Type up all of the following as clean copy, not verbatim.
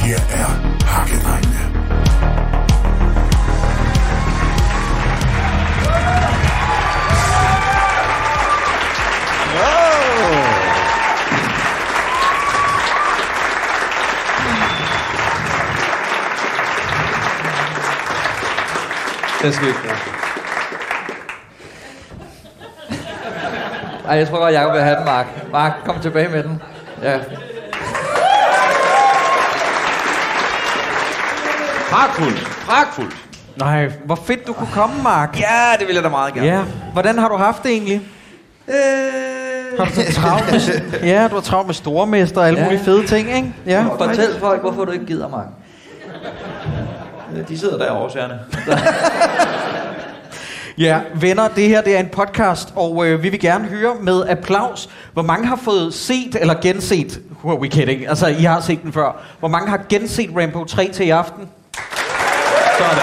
Her er Hakkedrengene. Det skal vi ikke bruge. Ej, jeg tror godt, Jacob vil have den, Mark. Mark, kom tilbage med den. Ja. Pragtfuldt. Nej, hvor fedt du kunne komme, Mark. Ja, det vil jeg da meget gerne. Ja. Hvordan har du haft det egentlig? Har du så travlt med, ja, du har travlt med stormester og alle mulige fede ting, ikke? Ja. Fortæl folk, hvorfor du ikke gider, Mark. De sidder der årsagerne. Ja, venner, det her det er en podcast, og vi vil gerne høre med applaus, hvor mange har fået set eller genset, who are we kidding, altså I har set den før, hvor mange har genset Rambo 3 til i aften? Sådan.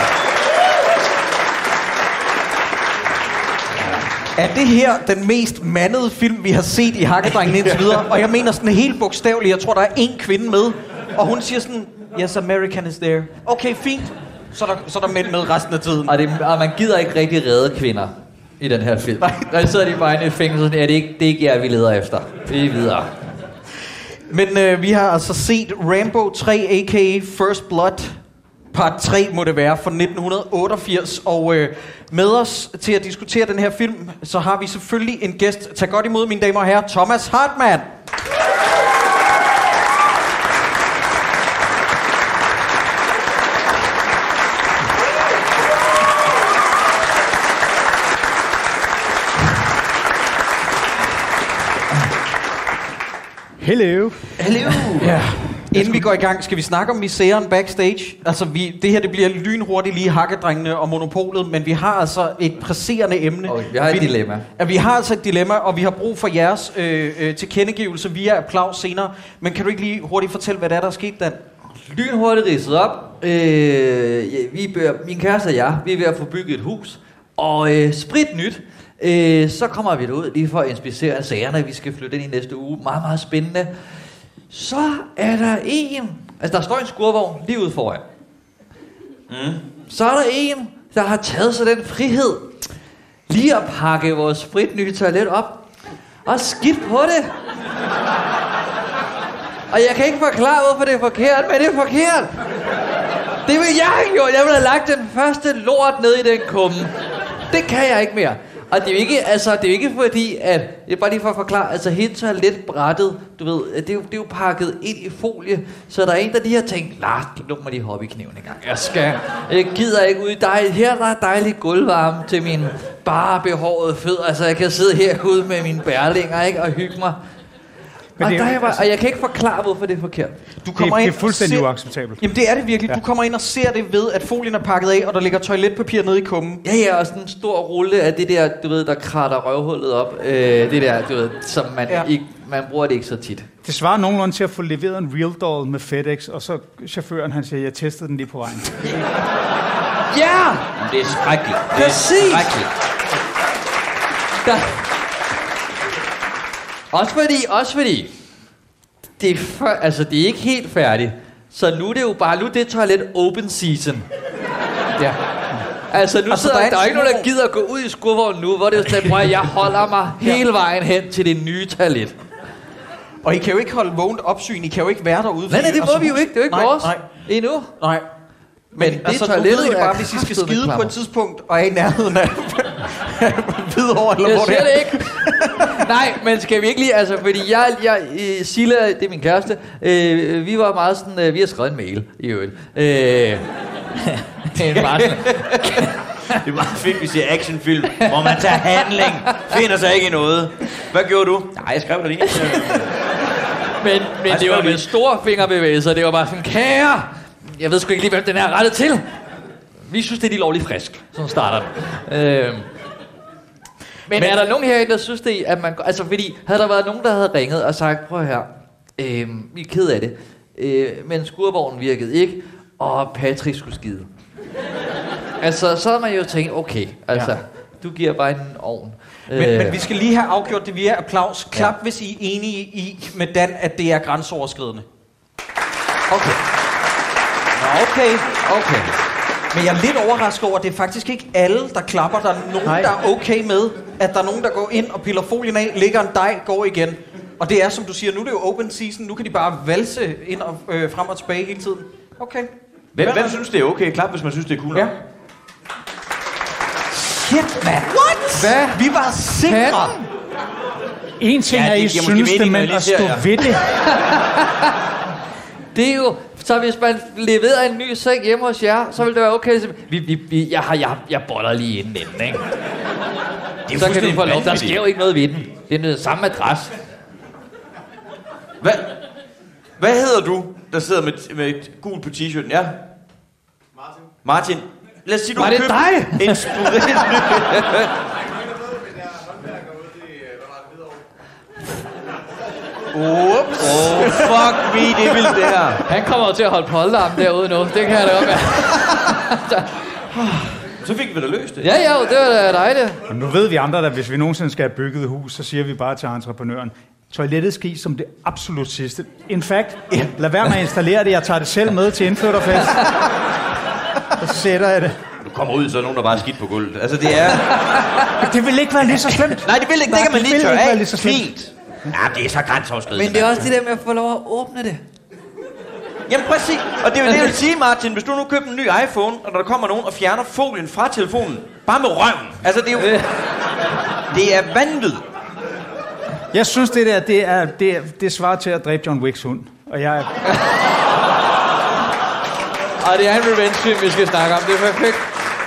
Er det her den mest mandede film, vi har set i Hakkedrengene indtil videre? Og jeg mener sådan helt bogstaveligt, jeg tror der er en kvinde med, og hun siger sådan, yes, American is there. Okay, fint. Så er der mænd med resten af tiden. Og man gider ikke rigtig redde kvinder i den her film. Der sidder de bare inde i et fængsel, sådan, det er ikke jer, vi leder efter. Vi er videre. Men vi har altså set Rambo 3, a.k.a. First Blood, part 3 må det være, fra 1988. Og med os til at diskutere den her film, så har vi selvfølgelig en gæst. Tag godt imod, mine damer og herrer, Thomas Hartmann. Hello. Ja. Inden vi går i gang, skal vi snakke om misæren backstage. Altså, det her det bliver lynhurtigt lige Hakkedrengene og Monopolet, men vi har altså et presserende emne. Okay, vi har et dilemma. Ja, vi har altså et dilemma, og vi har brug for jeres tilkendegivelse via applaus senere. Men kan du ikke lige hurtigt fortælle, hvad der er sket, Dan? Lynhurtigt ridset op. Min kæreste og jeg, vi er ved at få bygget et hus. Og spritnyt. Så kommer vi derud lige for at inspicere sagerne, vi skal flytte ind i næste uge. Meget, meget spændende. Så er der en... Altså, der står en skurvogn lige ude foran. Så er der en, der har taget sig den frihed lige at pakke vores spritnye toilet op. Og skidt på det. Og jeg kan ikke forklare, hvorfor det er forkert, men det er forkert. Det vil jeg have gjort. Jeg ville have lagt den første lort ned i den kumme. Det kan jeg ikke mere. Og det er jo ikke, det er ikke fordi, at... Det er bare lige for at forklare, altså hele toiletbrættet, du ved, det er jo pakket ind i folie, så der er en, der lige har tænkt, Lars, luk mig lige hoppe i kniven en gang. Jeg gider ikke ud i dig. Her der er dejligt gulvvarme til mine bare behårede fødder. Altså, jeg kan sidde herude med mine bærlinger, ikke, og hygge mig. Og jeg kan ikke forklare, hvorfor det er forkert. Du kommer det er fuldstændig uacceptabelt. Jamen det er det virkelig. Ja. Du kommer ind og ser det ved, at folien er pakket af, og der ligger toiletpapir nede i kummen. Ja, og sådan en stor rulle af det der, du ved, der kratter røvhullet op. Det der, du ved, som man bruger det ikke så tit. Det svarer nogenlunde til at få leveret en real doll med FedEx, og så chaufføren, han siger, jeg testede den lige på vejen. Ja! Det er skrækkeligt. Præcis! Også fordi det er det er ikke helt færdigt. Så nu er det jo bare det toilet open season. Ja. Altså nu sidder der er ikke nogen, der gider at gå ud i skurvognen nu, hvor det er sådan, at jeg holder mig hele vejen hen til det nye toilet. Og I kan jo ikke holde vågent opsyn, I kan jo ikke være derude. Nej, det må vi jo ikke. Det er jo ikke vores. Endnu. Nej. Men det altså, toilettet er bare, hvis I skal skide på et tidspunkt, og er i nærheden af Hvidovre, eller hvor det er. Jeg siger det ikke. Nej, men skal vi ikke lige, altså, fordi Silla, det er min kæreste, vi var meget sådan, vi har skrevet en mail, i øvrigt. Det er meget fedt, vi ser actionfilm, hvor man tager handling, finder sig ikke i noget. Hvad gjorde du? Nej, jeg skrev det lige. Men det var med store fingerbevægelser, det var bare sådan, kære, jeg ved sgu ikke lige, hvem den er rettet til. Vi synes, det er lige lovligt frisk. Sådan starter den. Men er der nogen herinde, der synes det, at man... Altså, fordi havde der været nogen, der havde ringet og sagt, prøv her, vi er ked af det, men skurvognen virkede ikke, og Patrick skulle skide. Altså, så har man jo tænkt, okay, altså, du giver bare en ovn. Men vi skal lige have afgjort det via applaus. Klap, hvis I er enige i med Dan, at det er grænseoverskridende. Okay. Okay. Men jeg er lidt overrasket over, at det er faktisk ikke alle, der klapper. Der er nogen, der er okay med, at der er nogen, der går ind og piller folien af, lægger en dej, går igen. Og det er, som du siger, nu er det jo open season. Nu kan de bare valse ind og frem og tilbage hele tiden. Okay. Hvem synes, det er okay? Klap, hvis man synes, det er cool. Ja. Shit, man. What? Hvad? Vi var sikre. En ting er, I synes det, men at stå ved det. Det er jo... Så hvis man leverer en ny seng hjemme hos jer, så vil det være okay. Jeg boller lige inden, ikke? Så kan du få lov. Der sker jo ikke noget ved den. Det er noget samme adresse. Hvad hedder du, der sidder med et gul på t-shirten? Ja? Martin. Lad os sige, du var det dig? En Ups. Fuck me, det er vildt det her. Han kommer jo til at holde polterarmen derude nu. Det kan jeg da godt være. Så fik vi da løst det. Ja, det var da dejligt. Og nu ved vi andre, at hvis vi nogensinde skal have bygget et hus, så siger vi bare til entreprenøren, toilettet skal i som det absolut sidste. In fact, lad være med at installere det. Jeg tager det selv med til indflytterfest. Så sætter jeg det. Du kommer ud, så er nogen, der bare er skidt på gulvet. Altså, det er... Det vil ikke være lige så slemt. Nej, det vil ikke. Det kan man lige tørre af. Fint. Ja, det er så grænseoverskridende. Men det er også det der med at få lov at åbne det. Jamen præcis. Og det er jo det, jeg vil sige, Martin. Hvis du nu køber en ny iPhone, og når der kommer nogen og fjerner folien fra telefonen, bare med røven. Altså, det er jo... Det er vanvittigt. Jeg synes, det svarer til at dræbe John Wicks hund. Og jeg... Og det er en revenge-film, vi skal snakke om. Det er perfekt.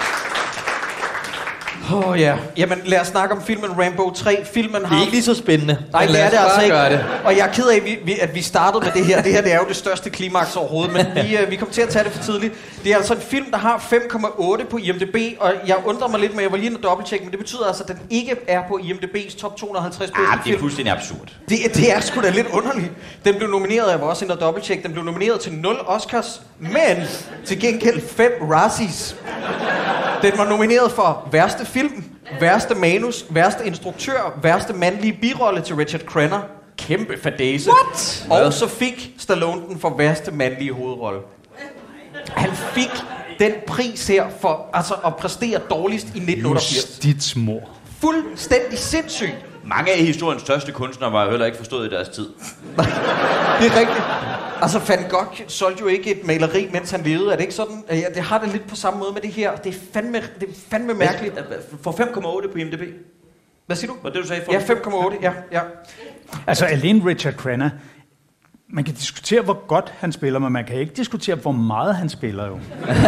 Ja. Jamen, lad os snakke om filmen Rambo 3. Filmen har... Det er ikke lige så spændende. Nej, det er det altså ikke. Det. Og jeg er ked af, at vi startede med det her. Det her det er jo det største klimaks overhovedet, men vi kommer til at tage det for tidligt. Det er altså en film, der har 5,8 på IMDb, og jeg undrer mig lidt med, jeg var lige inde og dobbelttjekke, men det betyder altså, at den ikke er på IMDb's top 250 bedste film. Det er fuldstændig absurd. Det er sgu da lidt underligt. Den blev nomineret, jeg var også inde og dobbelttjekke, den blev nomineret til 0 Oscars, men til gengæld 5 Razzies. Den var nomineret for værste film, værste manus, værste instruktør, værste mandlige birolle til Richard Crenna. Kæmpe fadæse. What? Og så fik Stallone den for værste mandlige hovedrolle. Han fik den pris her for altså at præstere dårligst i 1988. Justitsmord. Fuldstændig sindssygt. Mange af historiens største kunstnere var jo heller ikke forstået i deres tid. Det er rigtigt. Altså, Van Gogh solgte jo ikke et maleri, mens han levede. Er det ikke sådan? Det har det lidt på samme måde med det her. Det er fandme mærkeligt. For 5,8 på IMDb. Hvad siger du? Var det, du sagde? Ja, 5,8. Ja. Altså, alene Richard Crenna. Man kan diskutere, hvor godt han spiller, men man kan ikke diskutere, hvor meget han spiller jo.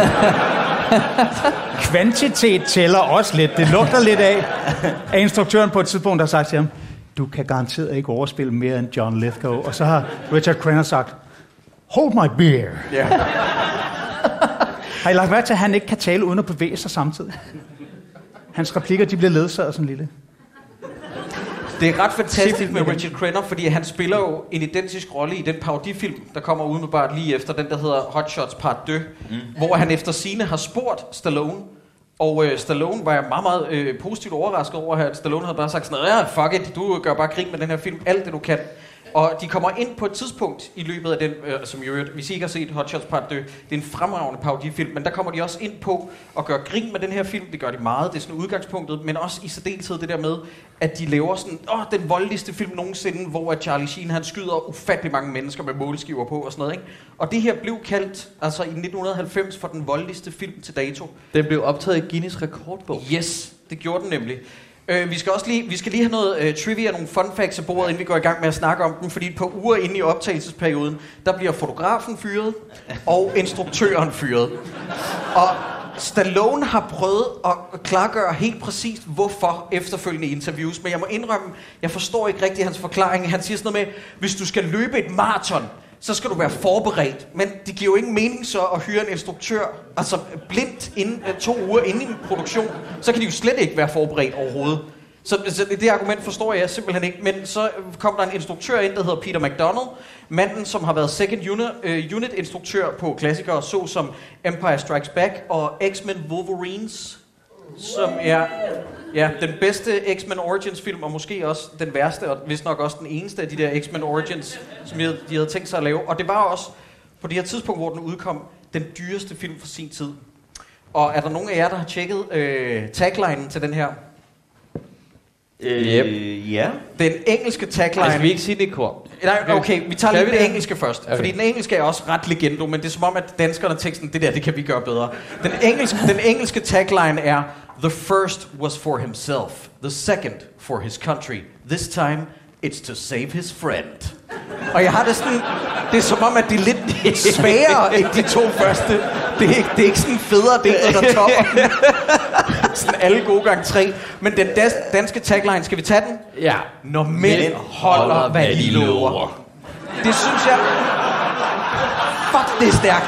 Kvantitet tæller også lidt. Det lugter lidt af instruktøren på et tidspunkt, der har sagt til ham, du kan garanteret ikke overspille mere end John Lithgow. Og så har Richard Crenna sagt, hold my beer. Ja. Har I lagt mærke til, at han ikke kan tale uden at bevæge sig samtidig? Hans replikker, de bliver ledsaget sådan lille. Det er ret fantastisk med Richard Crenna, fordi han spiller jo en identisk rolle i den parodifilm, der kommer umiddelbart lige efter, den der hedder Hot Shots Part 2, hvor han efter sigende har spurgt Stallone, og Stallone var meget, meget positivt overrasket over, at Stallone havde bare sagt sådan noget, ja, fuck it, du gør bare grin med den her film, alt det du kan. Og de kommer ind på et tidspunkt i løbet af den, som jo, hvis I ikke har set Hot Shots Part 2, det er en fremragende parodifilm, men der kommer de også ind på at gøre grin med den her film. Det gør de meget, det er sådan udgangspunktet, men også i særdeleshed det der med, at de laver sådan, den voldeligste film nogensinde, hvor Charlie Sheen, han skyder ufattelig mange mennesker med målskiver på og sådan noget, ikke? Og det her blev kaldt, altså i 1990, for den voldeligste film til dato. Den blev optaget i Guinness rekordbog. Yes, det gjorde den nemlig. Vi skal lige have noget trivia, nogle fun facts af bordet, inden vi går i gang med at snakke om dem, fordi et par uger inde i optagelsesperioden, der bliver fotografen fyret, og instruktøren fyret. Og Stallone har prøvet at klargøre helt præcist, hvorfor efterfølgende interviews, men jeg må indrømme, jeg forstår ikke rigtig hans forklaring. Han siger sådan noget med, hvis du skal løbe et maraton, så skal du være forberedt. Men det giver jo ingen mening så at hyre en instruktør, altså blindt inden, 2 uger inden i en produktion, så kan de jo slet ikke være forberedt overhovedet. Så det argument forstår jeg simpelthen ikke. Men så kom der en instruktør ind, der hedder Peter MacDonald, manden som har været second unit instruktør på klassikere såsom Empire Strikes Back og X-Men Wolverines, som er den bedste X-Men Origins film, og måske også den værste, og vist nok også den eneste af de der X-Men Origins, som de havde tænkt sig at lave. Og det var også på det her tidspunkt, hvor den udkom, den dyreste film for sin tid. Og er der nogen af jer, der har tjekket taglinen til den her? Ja. Den engelske tagline... Altså, vi ikke sige det i kor. Nej, okay, vi tager lige vi det det? engelske først. Okay. Fordi den engelske er også ret legendo, men det er som om, at danskerne teksten, det kan vi gøre bedre. Den engelske tagline er: The first was for himself, the second for his country. This time, it's to save his friend. Og jeg har det sådan, det er som om, at det er lidt sværere end de to første. Det er ikke sådan federe, det er noget, der topper. Sådan alle gode gange 3. Men den danske tagline, skal vi tage den? Ja. Når mænd holder, hvad de lover. Det synes jeg... Fuck, det er stærkt.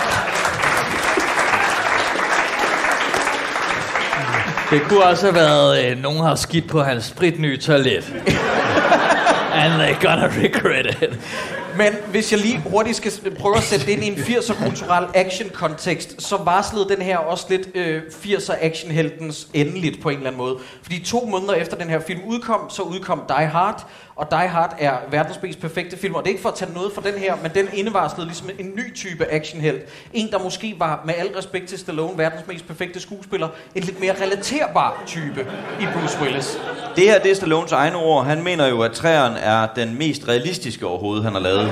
Det kunne også have været, nogen har skidt på hans spritnye toilet. And they're gonna regret it. Men hvis jeg lige hurtigt skal prøve at sætte det ind i en 80'er kulturel action-kontekst, så varslede den her også lidt 80'er actionheltens endeligt på en eller anden måde. Fordi 2 måneder efter den her film udkom, så udkom Die Hard. Og Die Hard er verdens mest perfekte film. Og det er ikke for at tage noget fra den her, men den indevarslede ligesom en ny type actionhelt. En, der måske var, med al respekt til Stallone, verdens mest perfekte skuespiller, en lidt mere relaterbar type i Bruce Willis. Det her, det er Stallones egne ord. Han mener jo, at træeren er den mest realistiske overhovedet, han har lavet.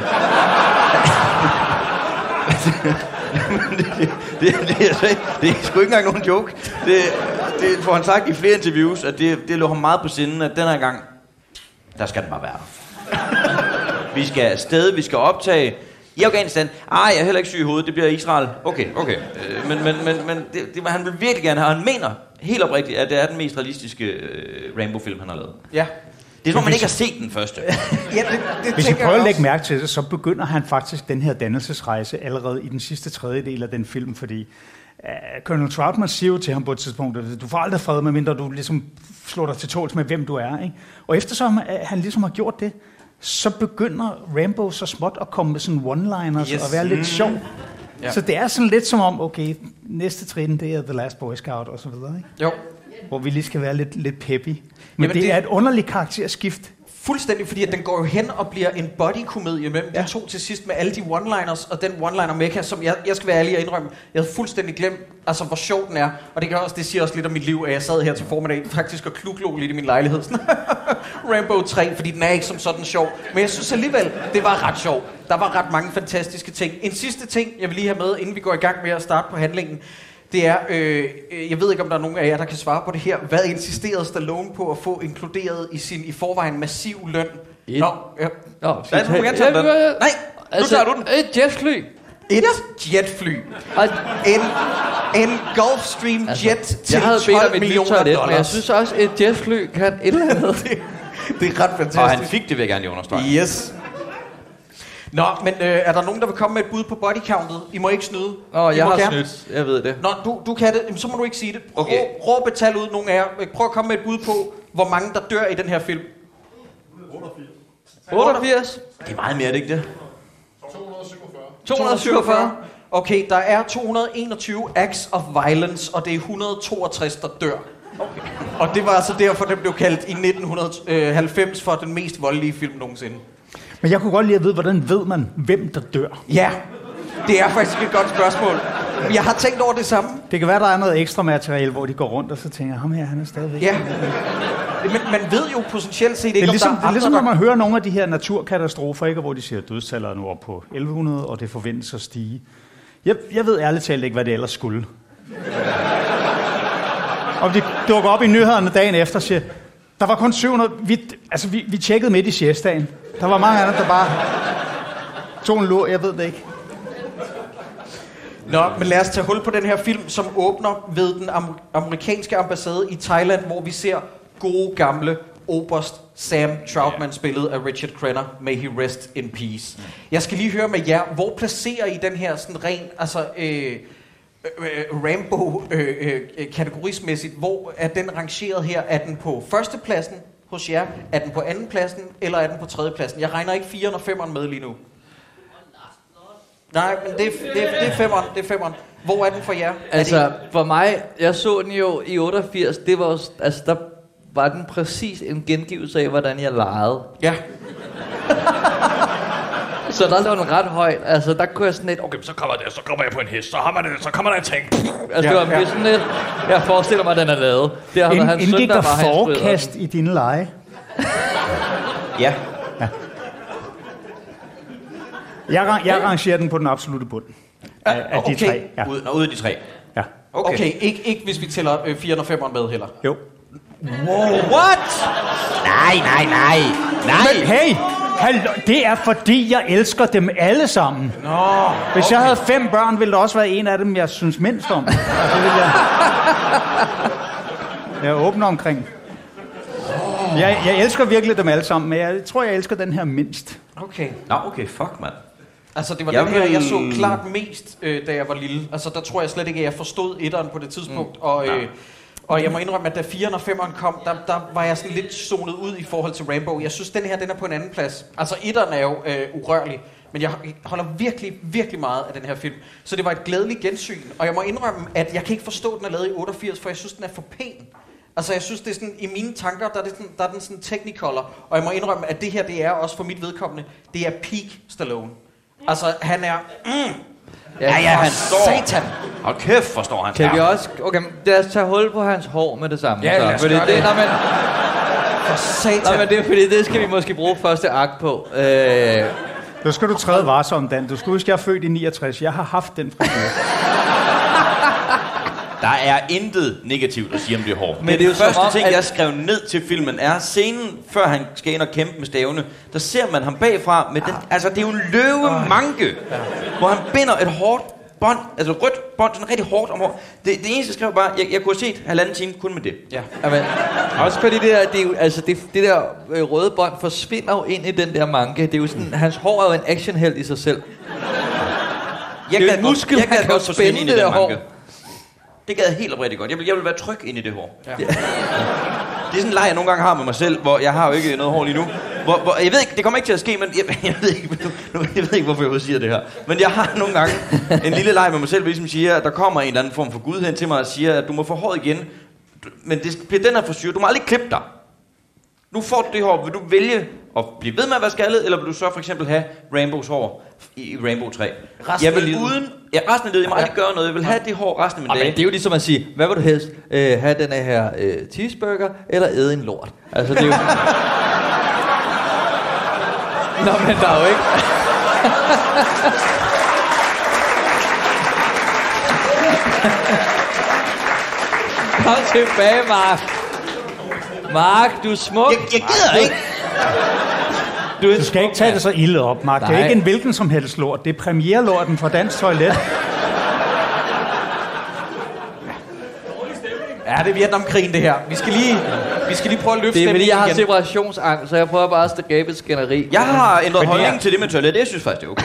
det er sgu ikke engang nogen joke. Det får han sagt i flere interviews, at det lå ham meget på sinden, at den her gang, der skal den bare være. Vi skal afsted, vi skal optage. I Afghanistan, jeg er heller ikke syg i hovedet, det bliver Israel. Okay. Men det han vil virkelig gerne have, han mener helt oprigtigt, at det er den mest realistiske Rambo-film, han har lavet. Ja. Det er som man ikke har set den første. Ja, det Hvis I tænker prøver jeg at lægge også. mærke til det, så begynder han faktisk den her dannelsesrejse allerede i den sidste tredjedel af den film, fordi Colonel Troutman siger jo til ham på et tidspunkt, at du får aldrig fred, medmindre du ligesom slår dig til tåls med, hvem du er. Ikke? Og eftersom han ligesom har gjort det, så begynder Rambo så småt at komme med sådan one-liners og være lidt sjov. Ja. Så det er sådan lidt som om, okay, næste trin, det er The Last Boy Scout og så videre, ikke? Jo. Hvor vi lige skal være lidt peppy. Men Jamen, det er et underligt karakterskift. Fuldstændig, fordi at den går jo hen og bliver en bodykomedie mellem de to til sidst med alle de one-liners, og den one-liner Mecca, som jeg skal være ærlig og indrømme, jeg havde fuldstændig glemt, altså hvor sjov den er. Og det siger også lidt om mit liv, at jeg sad her til formiddag faktisk og kluglå lidt i min lejlighed. Rambo 3, fordi den er ikke som sådan sjov. Men jeg synes alligevel, det var ret sjov. Der var ret mange fantastiske ting. En sidste ting, jeg vil lige have med, inden vi går i gang med at starte på handlingen, det er, jeg ved ikke, om der er nogen af jer, der kan svare på det her. Hvad insisterede Stallone på at få inkluderet i sin i forvejen massiv løn? Et. Nå, ja. Nej, du må gerne tage den. Nej, nu tager du den. Et jetfly. Et jetfly. En Gulfstream jet til Jeg havde bedt om 12 et nyt millioner toilet, men jeg dollars. synes også, et jetfly kan et eller andet. Det er ret fantastisk. Og han fik det, vil jeg gerne lige understrege. Yes. Nå, men er der nogen, der vil komme med et bud på bodycountet? I må ikke snyde. Jeg må har gerne. snydt. Jeg ved det. Nå, du kan det. Jamen, så må du ikke sige det. Okay. Råb et tal ud, nogle af jer. Prøv at komme med et bud på, hvor mange der dør i den her film. 88. Det er meget mere, er det ikke det? 247. Okay, der er 221 acts of violence, og det er 162, der dør. Okay. Og det var altså derfor, den blev kaldt i 1990 for den mest voldelige film nogensinde. Men jeg kunne godt lide at vide, hvordan ved man, hvem der dør? Ja, det er faktisk et godt spørgsmål. Jeg har tænkt over det samme. Det kan være, der er noget ekstra materiale, hvor de går rundt og så tænker, ham her, han er stadigvæk. Ja. Men man ved jo potentielt set ikke, Det er ligesom, om der er ligesom andre, når man hører nogle af de her naturkatastrofer, ikke, hvor de siger, at dødstallet er nu op på 1100, og det forventes at stige. Jeg ved ærligt talt ikke, hvad det ellers skulle. Og de dukker op i nyhederne dagen efter og siger, der var kun 700... Vi tjekkede midt i siestagen. Der var mange andre, der bare tog en lur, jeg ved det ikke. Nå, men lad os tage hul på den her film, som åbner ved den amerikanske ambassade i Thailand, hvor vi ser gode gamle oberst Sam Troutman, spillet af Richard Crenna. May he rest in peace. Jeg skal lige høre med jer, hvor placerer I den her sådan ren, altså Rambo kategorismæssigt, hvor er den rangeret her? Er den på førstepladsen hos jer? Er den på andenpladsen? Eller er den på tredjepladsen? Jeg regner ikke 4'eren og 5'eren med lige nu. Nej, men det er 5'eren. Det er 5'eren. Hvor er den for jer? Altså, for mig, jeg så den jo i 88, det var, altså, der var den præcis en gengivelse af, hvordan jeg legede. Ja. Så der lå den ret højt. Altså, der kunne jeg sådan lidt, okay, så kommer jeg på en hest, så kommer der en tank. Altså, det var sådan lidt, jeg forestiller mig, at den er lavet. Det har hans søn, indgik der var forecast i dine lege? Ja. Jeg rangerer den på den absolutte bund af de tre. Ja. Ud af de tre. Ja. Okay, ikke hvis vi tæller 4'eren og 5'eren med heller. Jo. Wow, what? Nej. Men hey, det er fordi, jeg elsker dem alle sammen. Hvis jeg havde 5 børn, ville der også være en af dem, jeg synes mindst om. Altså, jeg er åben omkring. Jeg elsker virkelig dem alle sammen, men jeg tror, jeg elsker den her mindst. Okay. Nå, okay, fuck, mand. Altså, det var den her, jeg så klart mest, da jeg var lille. Altså, der tror jeg slet ikke, at jeg forstod etteren på det tidspunkt. Og jeg må indrømme, at da 4'eren og 5'eren kom, der var jeg sådan lidt zonet ud i forhold til Rambo. Jeg synes, den her, den er på en anden plads. Altså, etteren er jo urørlig. Men jeg holder virkelig, virkelig meget af den her film. Så det var et glædeligt gensyn. Og jeg må indrømme, at jeg kan ikke forstå, at den er lavet i 88, for jeg synes, den er for pæn. Altså, jeg synes, det er sådan, i mine tanker, der er den sådan technicolor. Og jeg må indrømme, at det her, det er også for mit vedkommende, det er peak Stallone. Altså, han er... Ja, han står. Satan. Hold kæft, forstår han. Kan vi også... Okay, lad os tage hul på hans hår med det samme. Ja, lad os gøre det. For satan. Men det er fordi, det skal vi måske bruge første akt på. Så skal du træde varsom, Dan. Du skal huske, jeg er født i 69. Jeg har haft den frisyr. Der er intet negativt at sige om det hår. Men det er jo første om, ting, at... jeg skrev ned til filmen, er scenen, før han skal ind og kæmpe med stavene. Der ser man ham bagfra med den... Altså, det er jo en løvemanke, hvor han binder et hårdt bånd, altså rødt bånd, sådan rigtig hårdt om hår. Det eneste, jeg skrev bare, jeg kunne have set 1,5 time kun med det. Ja. Amen. Også fordi det der, det er jo, altså det der røde bånd forsvinder jo ind i den der manke. Det er jo sådan, hans hår er jo en actionheld i sig selv. Jeg det er en muskel, han kan jo spænde det der hår. Det gad jeg helt oprigtigt godt. Jeg vil være tryg ind i det hår. Ja. Det er sådan en leg, jeg nogle gange har med mig selv, hvor jeg har jo ikke noget hår lige nu. Hvor jeg ved ikke, det kommer ikke til at ske, men jeg ved ikke, hvorfor jeg siger det her. Men jeg har nogle gange en lille leg med mig selv, hvor ligesom siger, at der kommer en eller anden form for Gud hen til mig og siger, at du må få håret igen. Men det bliver den her frisyr. Du må aldrig klippe dig. Nu får du det hår. Vil du vælge at blive ved med at være skaldet, eller vil du så for eksempel have Rambos hår i Rambo 3? Jeg vil uden... Ja, resten af livet. Jeg må aldrig gøre noget. Jeg vil have det hår resten af min dag. Men det er jo ligesom at sige, hvad vil du helst? Have den her cheeseburger, eller æde en lort? Altså, det er jo... Nå, men der er jo ikke... Kom tilbage, Mark. Mark, du er smuk. Jeg gider ikke. Du skal ikke tage det så ilde op, Mark. Nej. Det er ikke en hvilken som helst lort. Det er premierlorten fra Dansk Toilet. Ja, det er Vietnamkrigen, det her. Vi skal lige prøve at løfte stemningen igen. Det er fordi, jeg har igen. separationsangst, så jeg prøver bare at skabe et skænderi. Jeg har ændret holdning til det med toilet. Jeg synes faktisk, det er okay.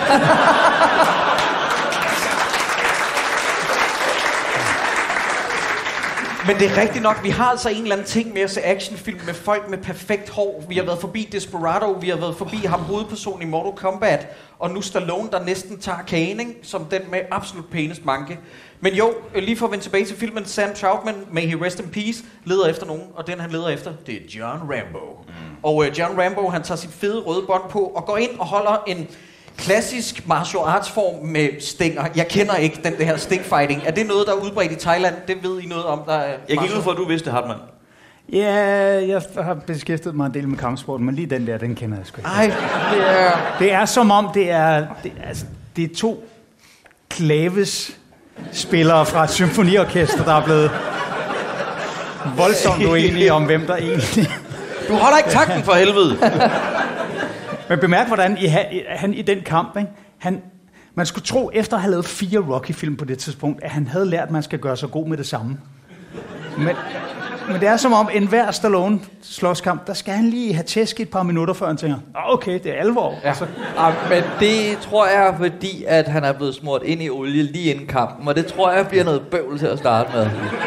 Men det er rigtigt nok, vi har altså en eller anden ting med at se actionfilm med folk med perfekt hår. Vi har været forbi Desperado, vi har været forbi ham hovedpersonen i Mortal Kombat, og nu Stallone, der næsten tager kagen, ikke? Som den med absolut pænest manke. Men jo, lige for at vende tilbage til filmen, Sam Troutman, may he rest in peace, leder efter nogen, og den han leder efter, det er John Rambo. Og John Rambo, han tager sit fede røde bånd på og går ind og holder en klassisk martial arts form med stinger. Jeg kender ikke den der stingfighting. Er det noget, der er udbredt i Thailand? Det ved I noget om, der er... Jeg gik ud for, at du vidste, Hartmann. Ja, jeg har beskæftiget mig en del med kampsporten, men lige den der, den kender jeg sgu ikke. Ej, det er som om, det er 2 klavespillere fra et symfoniorkester, der er blevet voldsomt uenige om, hvem der egentlig... Du holder ikke takten for helvede! Men bemærk, hvordan han i den kamp, ikke? Man skulle tro, efter at have lavet 4 Rocky-film på det tidspunkt, at han havde lært, at man skal gøre sig god med det samme. Men det er som om, enhver Stallone-slåskamp, der skal han lige have tæsk i et par minutter, før han tænker, okay, det er alvor. Ja. Altså. Men det tror jeg er fordi, at han er blevet smurt ind i olie lige inden kampen, og det tror jeg bliver noget bøvl til at starte med.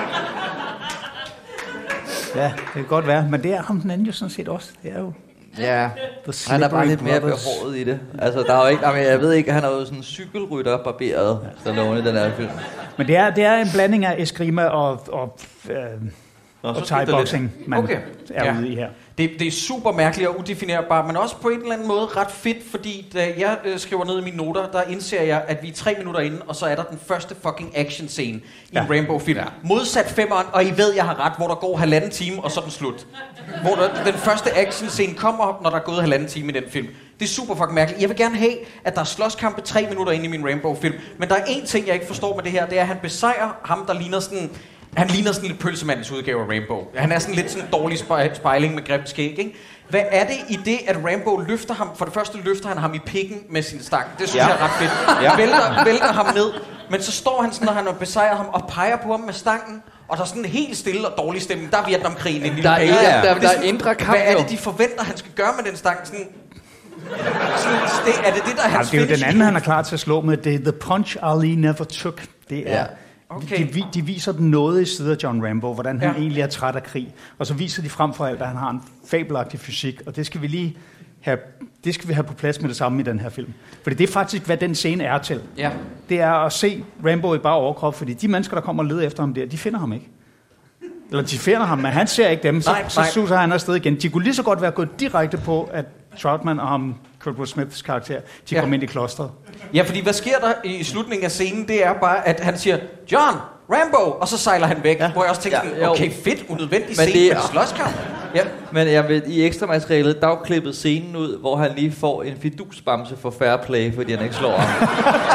Ja, det kan godt være, men det er ham den anden jo sådan set også. Det er jo... Ja, han er bare lidt mere behåret i det. Altså, der er jo ikke, jeg ved ikke, han er jo sådan en cykelrytter barberet, Stallone i den her film. Men det er en blanding af eskrima og og thai-boxing, man er ude i her. Det er super mærkeligt og udefinerbart, men også på en eller anden måde ret fedt, fordi da jeg skriver ned i mine noter, der indser jeg, at vi er 3 minutter inde, og så er der den første fucking action-scene i en Rambo-film. Ja. Modsat 5'eren, og I ved, jeg har ret, hvor der går 1,5 time, og så er den slut. Hvor den første action-scene kommer, når der er gået 1,5 time i den film. Det er super fucking mærkeligt. Jeg vil gerne have, at der er slåskampe 3 minutter inde i min Rambo-film, men der er én ting, jeg ikke forstår med det her, det er, at han besejrer ham, der ligner sådan... Han ligner sådan lidt pølsemandens udgave af Rambo. Han er sådan lidt sådan en dårlig spejling med grimt skæg, ikke? Hvad er det i det, at Rambo løfter ham? For det første løfter han ham i pikken med sin stang. Det synes jeg er ret fedt. Vælter ham ned. Men så står han sådan, når han har besejret ham, og peger på ham med stangen. Og der er sådan en helt stille og dårlig stemning. Der er Vietnamkrigen en lille der er indre kamp. Hvad er det, de forventer, han skal gøre med den stang? Er det der er hans det er jo den anden, han er klar til at slå med. Det er The Punch Ali Never Took. Det er... Okay. De viser den noget i side af John Rambo, hvordan han egentlig er træt af krig. Og så viser de frem for alt, at han har en fabelagtig fysik. Og det skal vi lige have på plads med det samme i den her film. Fordi det er faktisk, hvad den scene er til. Ja. Det er at se Rambo i bare overkrop, fordi de mennesker, der kommer og leder efter ham der, de finder ham ikke. Eller de finder ham, men han ser ikke dem. Så suser han afsted igen. De kunne lige så godt være gået direkte på, at Troutman og ham, Kurtwood Smiths karakter, de kom ind i klosteret. Ja, fordi hvad sker der i slutningen af scenen? Det er bare, at han siger, John, Rambo, og så sejler han væk. Hvor jeg også tænker, okay, fedt, unødvendig scene med slåskamp. Ja. Men jeg ved, i ekstra materialet, der er klippet scenen ud, hvor han lige får en fidusbamse for fair play, fordi han ikke slår ham.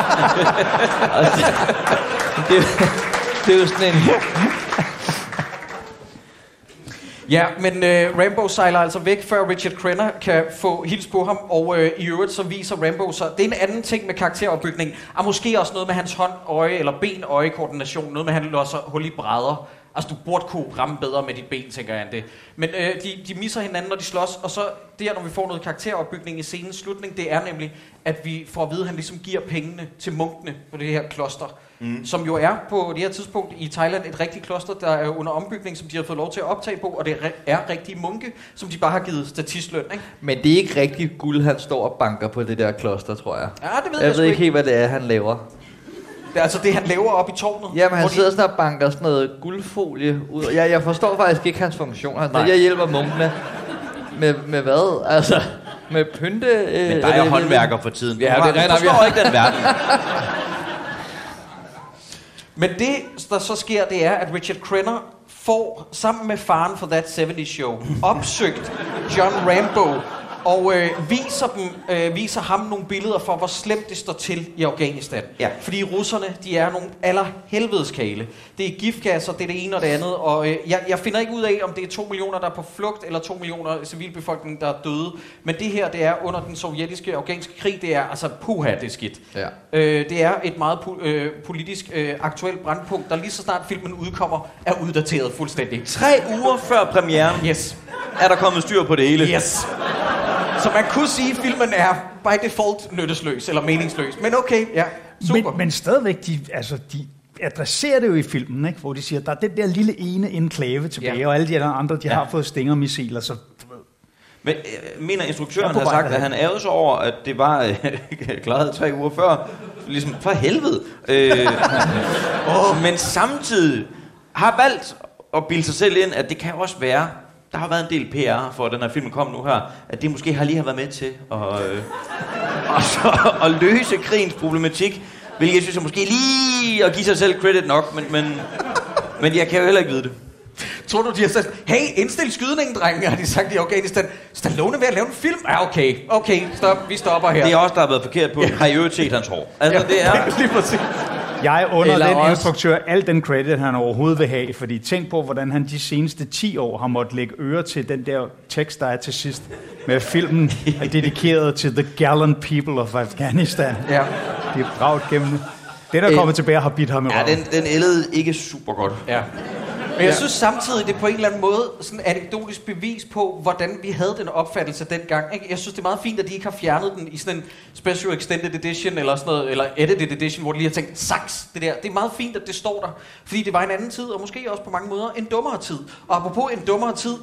det er jo sådan en... Ja, men Rambo sejler altså væk, før Richard Crenna kan få hils på ham, og i øvrigt så viser Rambo sig... Det er en anden ting med karakteropbygning, og måske også noget med hans hånd-øje eller ben-øje-koordination, noget med, at han låser hul i brædder. Altså, du burde kunne ramme bedre med dit ben, tænker jeg, end det. Men de misser hinanden, når de slås, og så der, når vi får noget karakteropbygning i scenens slutning, det er nemlig, at vi får at vide, at han ligesom giver pengene til munkene på det her kloster, som jo er på det her tidspunkt i Thailand et rigtigt kloster, der er under ombygning, som de har fået lov til at optage på, og det er rigtige munke, som de bare har givet statistløn, ikke? Men det er ikke rigtig guld, han står og banker på det der kloster, tror jeg. Ja, det ved jeg ved ikke helt, hvad det er, han laver. Det er altså det, han laver op i tårnet. Jamen, han sidder sådan og banker sådan noget guldfolie ud. Jeg forstår faktisk ikke hans funktion. Jeg hjælper munkene med hvad? Altså, med pynte... Men der er jo håndværker for tiden. Ja, det forstår ikke den verden. Men det, der så sker, det er, at Richard Crenna får, sammen med for That 70's Show, opsøgt John Rambo, og viser ham nogle billeder for, hvor slemt det står til i Afghanistan. Ja. Fordi russerne, de er nogle allerhelvedeskale. Det er giftgasser, det er det ene og det andet, og jeg finder ikke ud af, om det er 2 millioner, der er på flugt, eller 2 millioner civilbefolkning, der er døde. Men det her, det er under den sovjetiske afghanske krig, det er altså puha, det er skidt. Ja. Det er et meget politisk aktuelt brandpunkt, der lige så snart filmen udkommer, er uddateret fuldstændig. 3 uger før premieren er der kommet styr på det hele. Yes. Så man kunne sige, at filmen er by default nyttesløs eller meningsløs. Men okay, ja, super. Men stadigvæk, de adresserer det jo i filmen, ikke? Hvor de siger, at der er den der lille ene enklave tilbage, og alle de andre, de har fået Stinger-missiler, så... Men mener instruktøren har sagt, at han ærgede sig over, at det var klaret 3 uger før. Ligesom, for helvede. Men samtidig har valgt at bilde sig selv ind, at det kan også være... Der har været en del PR for, at den her film kom nu her, at det måske har lige været med til at løse krigens problematik, hvilket jeg synes er måske lige at give sig selv credit nok, men jeg kan jo heller ikke vide det. Tror du, de har sagt, hey, indstil skydningen, drenge, har de sagt i Afghanistan. Stallone ved at lave en film? Ja, okay, stop, vi stopper her. Det er også, der har været forkert på, har i øvrigt set hans hår. Altså, det er... Lige præcis. Jeg under den instruktør al den credit, han overhovedet vil have, fordi tænk på, hvordan han de seneste 10 år har måttet lægge øre til den der tekst, der er til sidst, med filmen er dedikeret til the gallant people of Afghanistan. Ja. Det er braget gennem det. Den er kommet tilbage og har bidt ham med røven. Ja, den ældede ikke super godt. Ja. Men jeg synes samtidig, det er på en eller anden måde sådan anekdotisk bevis på, hvordan vi havde den opfattelse dengang. Ikke? Jeg synes, det er meget fint, at de ikke har fjernet den i sådan en special extended edition, eller sådan noget, eller edited edition, hvor de lige har tænkt, saks, det der. Det er meget fint, at det står der, fordi det var en anden tid, og måske også på mange måder en dummere tid. Og apropos en dummere tid,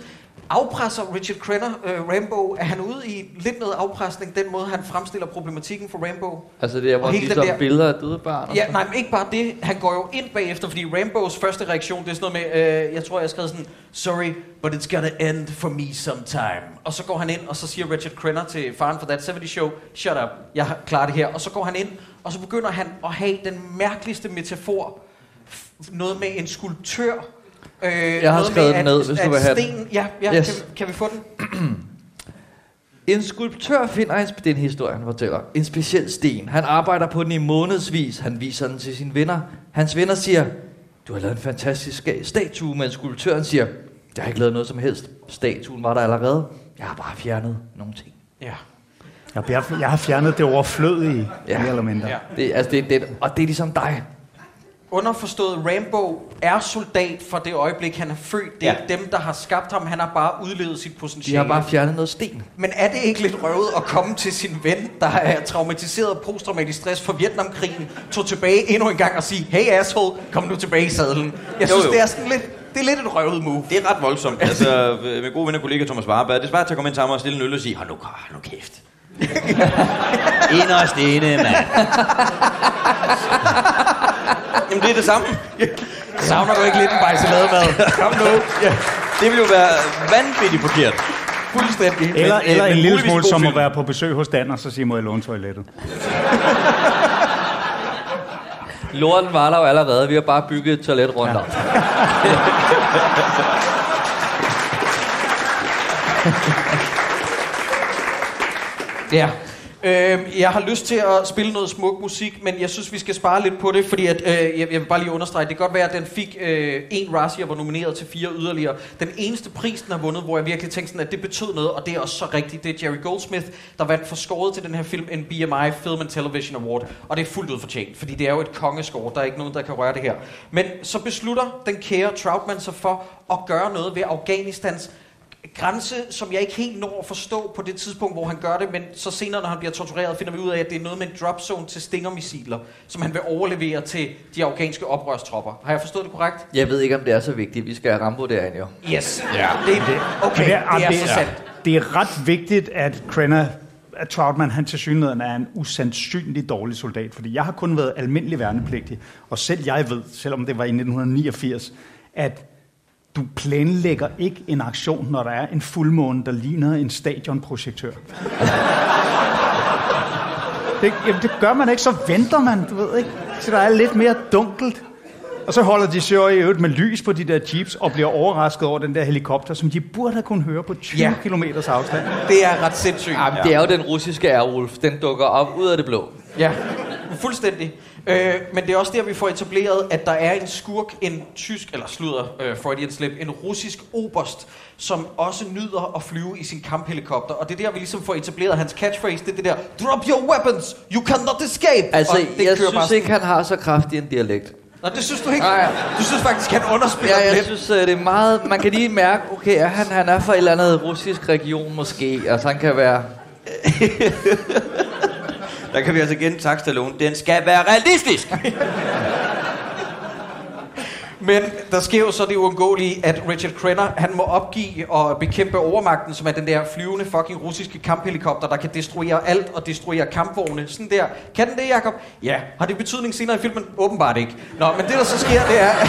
afpresser Richard Crenna Rambo? Er han ude i lidt noget afpresning, den måde, han fremstiller problematikken for Rambo? Altså det er hvor de der billeder af døde børn? Ja, nej, men ikke bare det. Han går jo ind bagefter, fordi Rambos første reaktion, det er sådan noget med, jeg tror, jeg skrev sådan, sorry, but it's gonna end for me sometime. Og så går han ind, og så siger Richard Crenna til faren for That 70 Show, shut up, jeg klarer det her. Og så går han ind, og så begynder han at have den mærkeligste metafor. Noget med en skulptør. Jeg har skrevet den ned, hvis du vil have den. Ja, yes. kan vi få den? En skulptør finder den historie, han fortæller. En speciel sten. Han arbejder på den i månedsvis. Han viser den til sine venner. Hans venner siger, du har lavet en fantastisk statue, men skulptøren siger, jeg har ikke lavet noget som helst. Statuen var der allerede. Jeg har bare fjernet nogle ting. Ja. Jeg har fjernet det overflødige, mere eller mindre. Ja. Og det er ligesom dig. Underforstået, Rambo er soldat for det øjeblik, han er født. Det er dem, der har skabt ham. Han har bare udlevet sit potentiale. De har bare fjernet noget sten. Men er det ikke lidt røvet at komme til sin ven, der er traumatiseret posttraumatisk stress fra Vietnamkrigen, tog tilbage endnu en gang og sige, hey asshole, kom nu tilbage i sadlen. Jeg synes, det er sådan lidt... Det er lidt et røvet move. Det er ret voldsomt. Altså, med gode ven og kollega Thomas Warberg, det svarer til at komme ind til ham og stille en øl og sige, hold nu kæft. Inderst inde, mand. Jamen, det er det samme. Savner du ikke lidt en bajselademad? Kom nu. Ja. Det vil jo være vanvittigt forkert. Fuldstændig. Eller en lille smule som at være på besøg hos Dan, og så sige, må jeg låne toilettet. Lorten var der jo allerede. Vi har bare bygget et toilet rundt om. Ja. Jeg har lyst til at spille noget smuk musik, men jeg synes, vi skal spare lidt på det, fordi at, jeg vil bare lige understrege, det kan godt være, at den fik en Razzie og var nomineret til 4 yderligere. Den eneste pris, den har vundet, hvor jeg virkelig tænkte sådan, at det betød noget, og det er også så rigtigt, det er Jerry Goldsmith, der vandt for scoret til den her film, en BMI Film and Television Award, og det er fuldt ud fortjent, fordi det er jo et kongescore, der er ikke nogen, der kan røre det her. Men så beslutter den kære Troutman sig for at gøre noget ved Afghanistans grænse, som jeg ikke helt når at forstå på det tidspunkt, hvor han gør det, men så senere, når han bliver tortureret, finder vi ud af, at det er noget med en drop zone til Stinger-missiler, som han vil overlevere til de afghanske oprørstropper. Har jeg forstået det korrekt? Jeg ved ikke, om det er så vigtigt. Vi skal have Rambo derind, jo. Yes. Ja. Det er det. Okay, det er så sandt. Det er ret vigtigt, at Troutman, han tilsyneladende er en usandsynlig dårlig soldat, fordi jeg har kun været almindelig værnepligtig, og selv jeg ved, selvom det var i 1989, at du planlægger ikke en aktion, når der er en fuldmåne, der ligner en stadionprojektør. Det gør man ikke, så venter man, du ved ikke. Så der er lidt mere dunkelt. Og så holder de så i øvrigt med lys på de der jeeps og bliver overrasket over den der helikopter, som de burde have kunnet høre på 20 kilometers afstand. Det er ret sindssygt. Ja, det er jo den russiske Airwolf. Den dukker op ud af det blå. Ja, fuldstændig. Men det er også der, vi får etableret, at der er en skurk, en tysk, eller Freudian slip, en russisk oberst, som også nyder at flyve i sin kamphelikopter. Og det er der, vi ligesom får etableret hans catchphrase, det er det der, drop your weapons, you cannot escape! Altså, jeg synes ikke, han har så kraftig en dialekt. Nå, det synes du ikke? Nej. Du synes faktisk, han underspiller lidt? Ja, jeg lidt. synes, det er meget... Man kan lige mærke, okay, han er fra et eller andet russisk region måske, altså han kan være... Der kan vi altså gentage Stallone. Den skal være realistisk! Men der sker jo så det uundgåelige, at Richard Crenna, han må opgive og bekæmpe overmagten, som er den der flyvende fucking russiske kamphelikopter, der kan destruere alt og destruere kampvogne. Sådan der. Kan den det, Jacob? Ja. Har det betydning senere i filmen? Åbenbart ikke. Nå, men det der så sker, det er...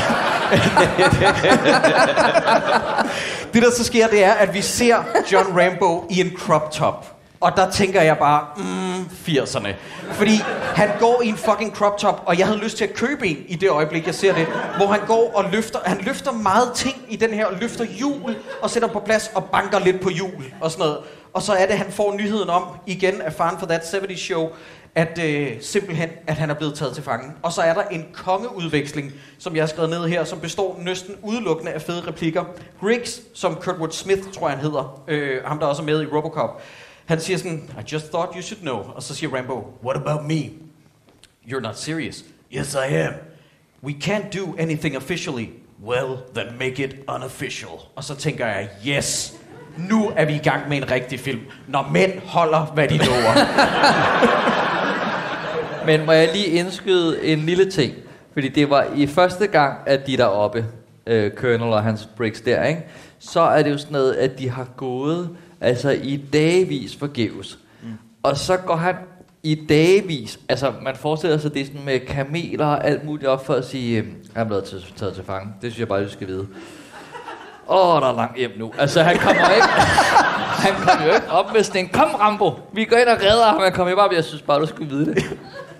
det der så sker, det er, at vi ser John Rambo i en crop top. Og der tænker jeg bare, 80'erne. Fordi han går i en fucking crop top, og jeg havde lyst til at købe en i det øjeblik, jeg ser det. Hvor han går og løfter meget ting i den her, og løfter hjul, og sætter på plads og banker lidt på hjul og sådan noget. Og så er det, han får nyheden om, igen af faren for That 70 Show, at simpelthen, at han er blevet taget til fange. Og så er der en kongeudveksling, som jeg har skrevet ned her, som består næsten udelukkende af fede replikker. Griggs, som Kurtwood Smith, tror jeg han hedder, ham der også er med i Robocop, han siger sådan, I just thought you should know. Og så siger Rambo, what about me? You're not serious. Yes, I am. We can't do anything officially. Well, then make it unofficial. Og så tænker jeg, yes, nu er vi i gang med en rigtig film. Når mænd holder, hvad de lover. Men må jeg lige indskyde en lille ting? Fordi det var i første gang, at de deroppe, Colonel og hans Briggs der, ikke? så er det jo sådan noget, at de har gået altså i dagevis forgæves. Og så går han i dagevis, altså man forestiller sig det sådan med kameler og alt muligt op for at sige, han er blevet taget til fange. Det synes jeg bare, du skal vide. Der er langt hjem nu. Altså han kommer jo ikke op med sådan en, kom Rambo, vi går ind og redder ham, han kommer hjem op, jeg synes bare, du skulle vide det.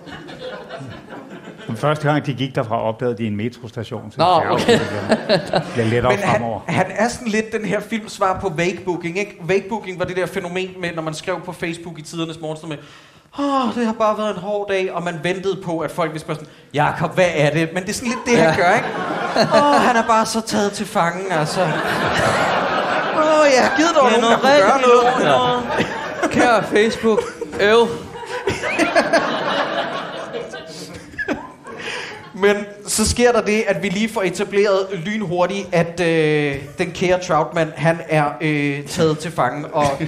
Den første gang, de gik derfra, opdagede de en metrostation. Nå, okay. Det bliver lettere fremover. Han er sådan lidt den her films svar på vakebooking, ikke? Vakebooking var det der fænomen med, når man skrev på Facebook i tidernes morgen, med det har bare været en hård dag, og man ventede på, at folk ville spørge sådan, Jakob, hvad er det? Men det er sådan lidt det, han gør, ikke? Han er bare så taget til fangen, altså. Jeg har givet dig nogen, der kunne gøre noget. Kære Facebook, Men så sker der det, at vi lige får etableret lynhurtigt, at den kære Troutman, han er taget til fange.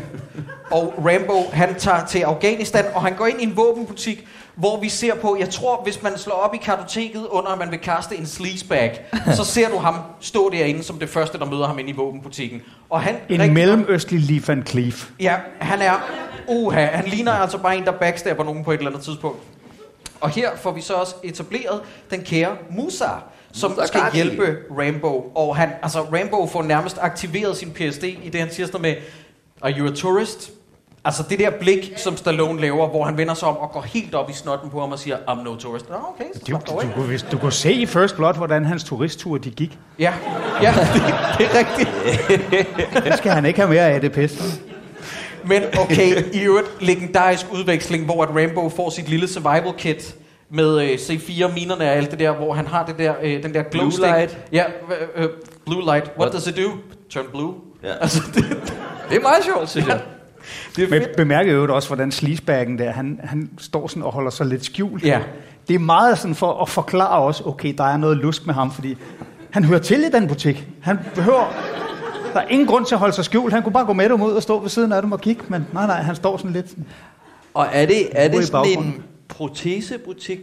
Og Rambo, han tager til Afghanistan, og han går ind i en våbenbutik, hvor vi ser på, jeg tror, hvis man slår op i kartoteket, under at man vil kaste en sleazebag, så ser du ham stå derinde som det første, der møder ham inde i våbenbutikken. Og han en mellemøstlig Lee Van Cleef. Ja, han er han ligner altså bare en, der backstabber nogen på et eller andet tidspunkt. Og her får vi så også etableret den kære Musa, som skal hjælpe Rambo. Og Rambo får nærmest aktiveret sin PSD i det, han siger sådan med, are you a tourist? Altså det der blik, som Stallone laver, hvor han vender sig om og går helt op i snotten på ham og siger, I'm no tourist. Okay, du kunne se i First Blood, hvordan hans turisttur de gik. Ja, det er rigtigt. Det skal han ikke have mere af, det pisse. Men okay, i øvrigt legendarisk udveksling, hvor at Rambo får sit lille survival kit med C4-minerne og alt det der, hvor han har det der, den der glow stick. Blue light. Ja, blue light. What does it do? Turn blue. Ja. Altså, det er meget sjovt, synes jeg. Det er men bemærker jo også, hvordan sleazebagen der, han står sådan og holder sig lidt skjult. Ja. Det er meget sådan for at forklare os, okay, der er noget lusk med ham, fordi han hører til i den butik. Han behøver... Der er ingen grund til at holde sig skjult. Han kunne bare gå med dem ud og stå ved siden af dem og kigge, men nej, han står sådan lidt... Og er det sådan en protesebutik?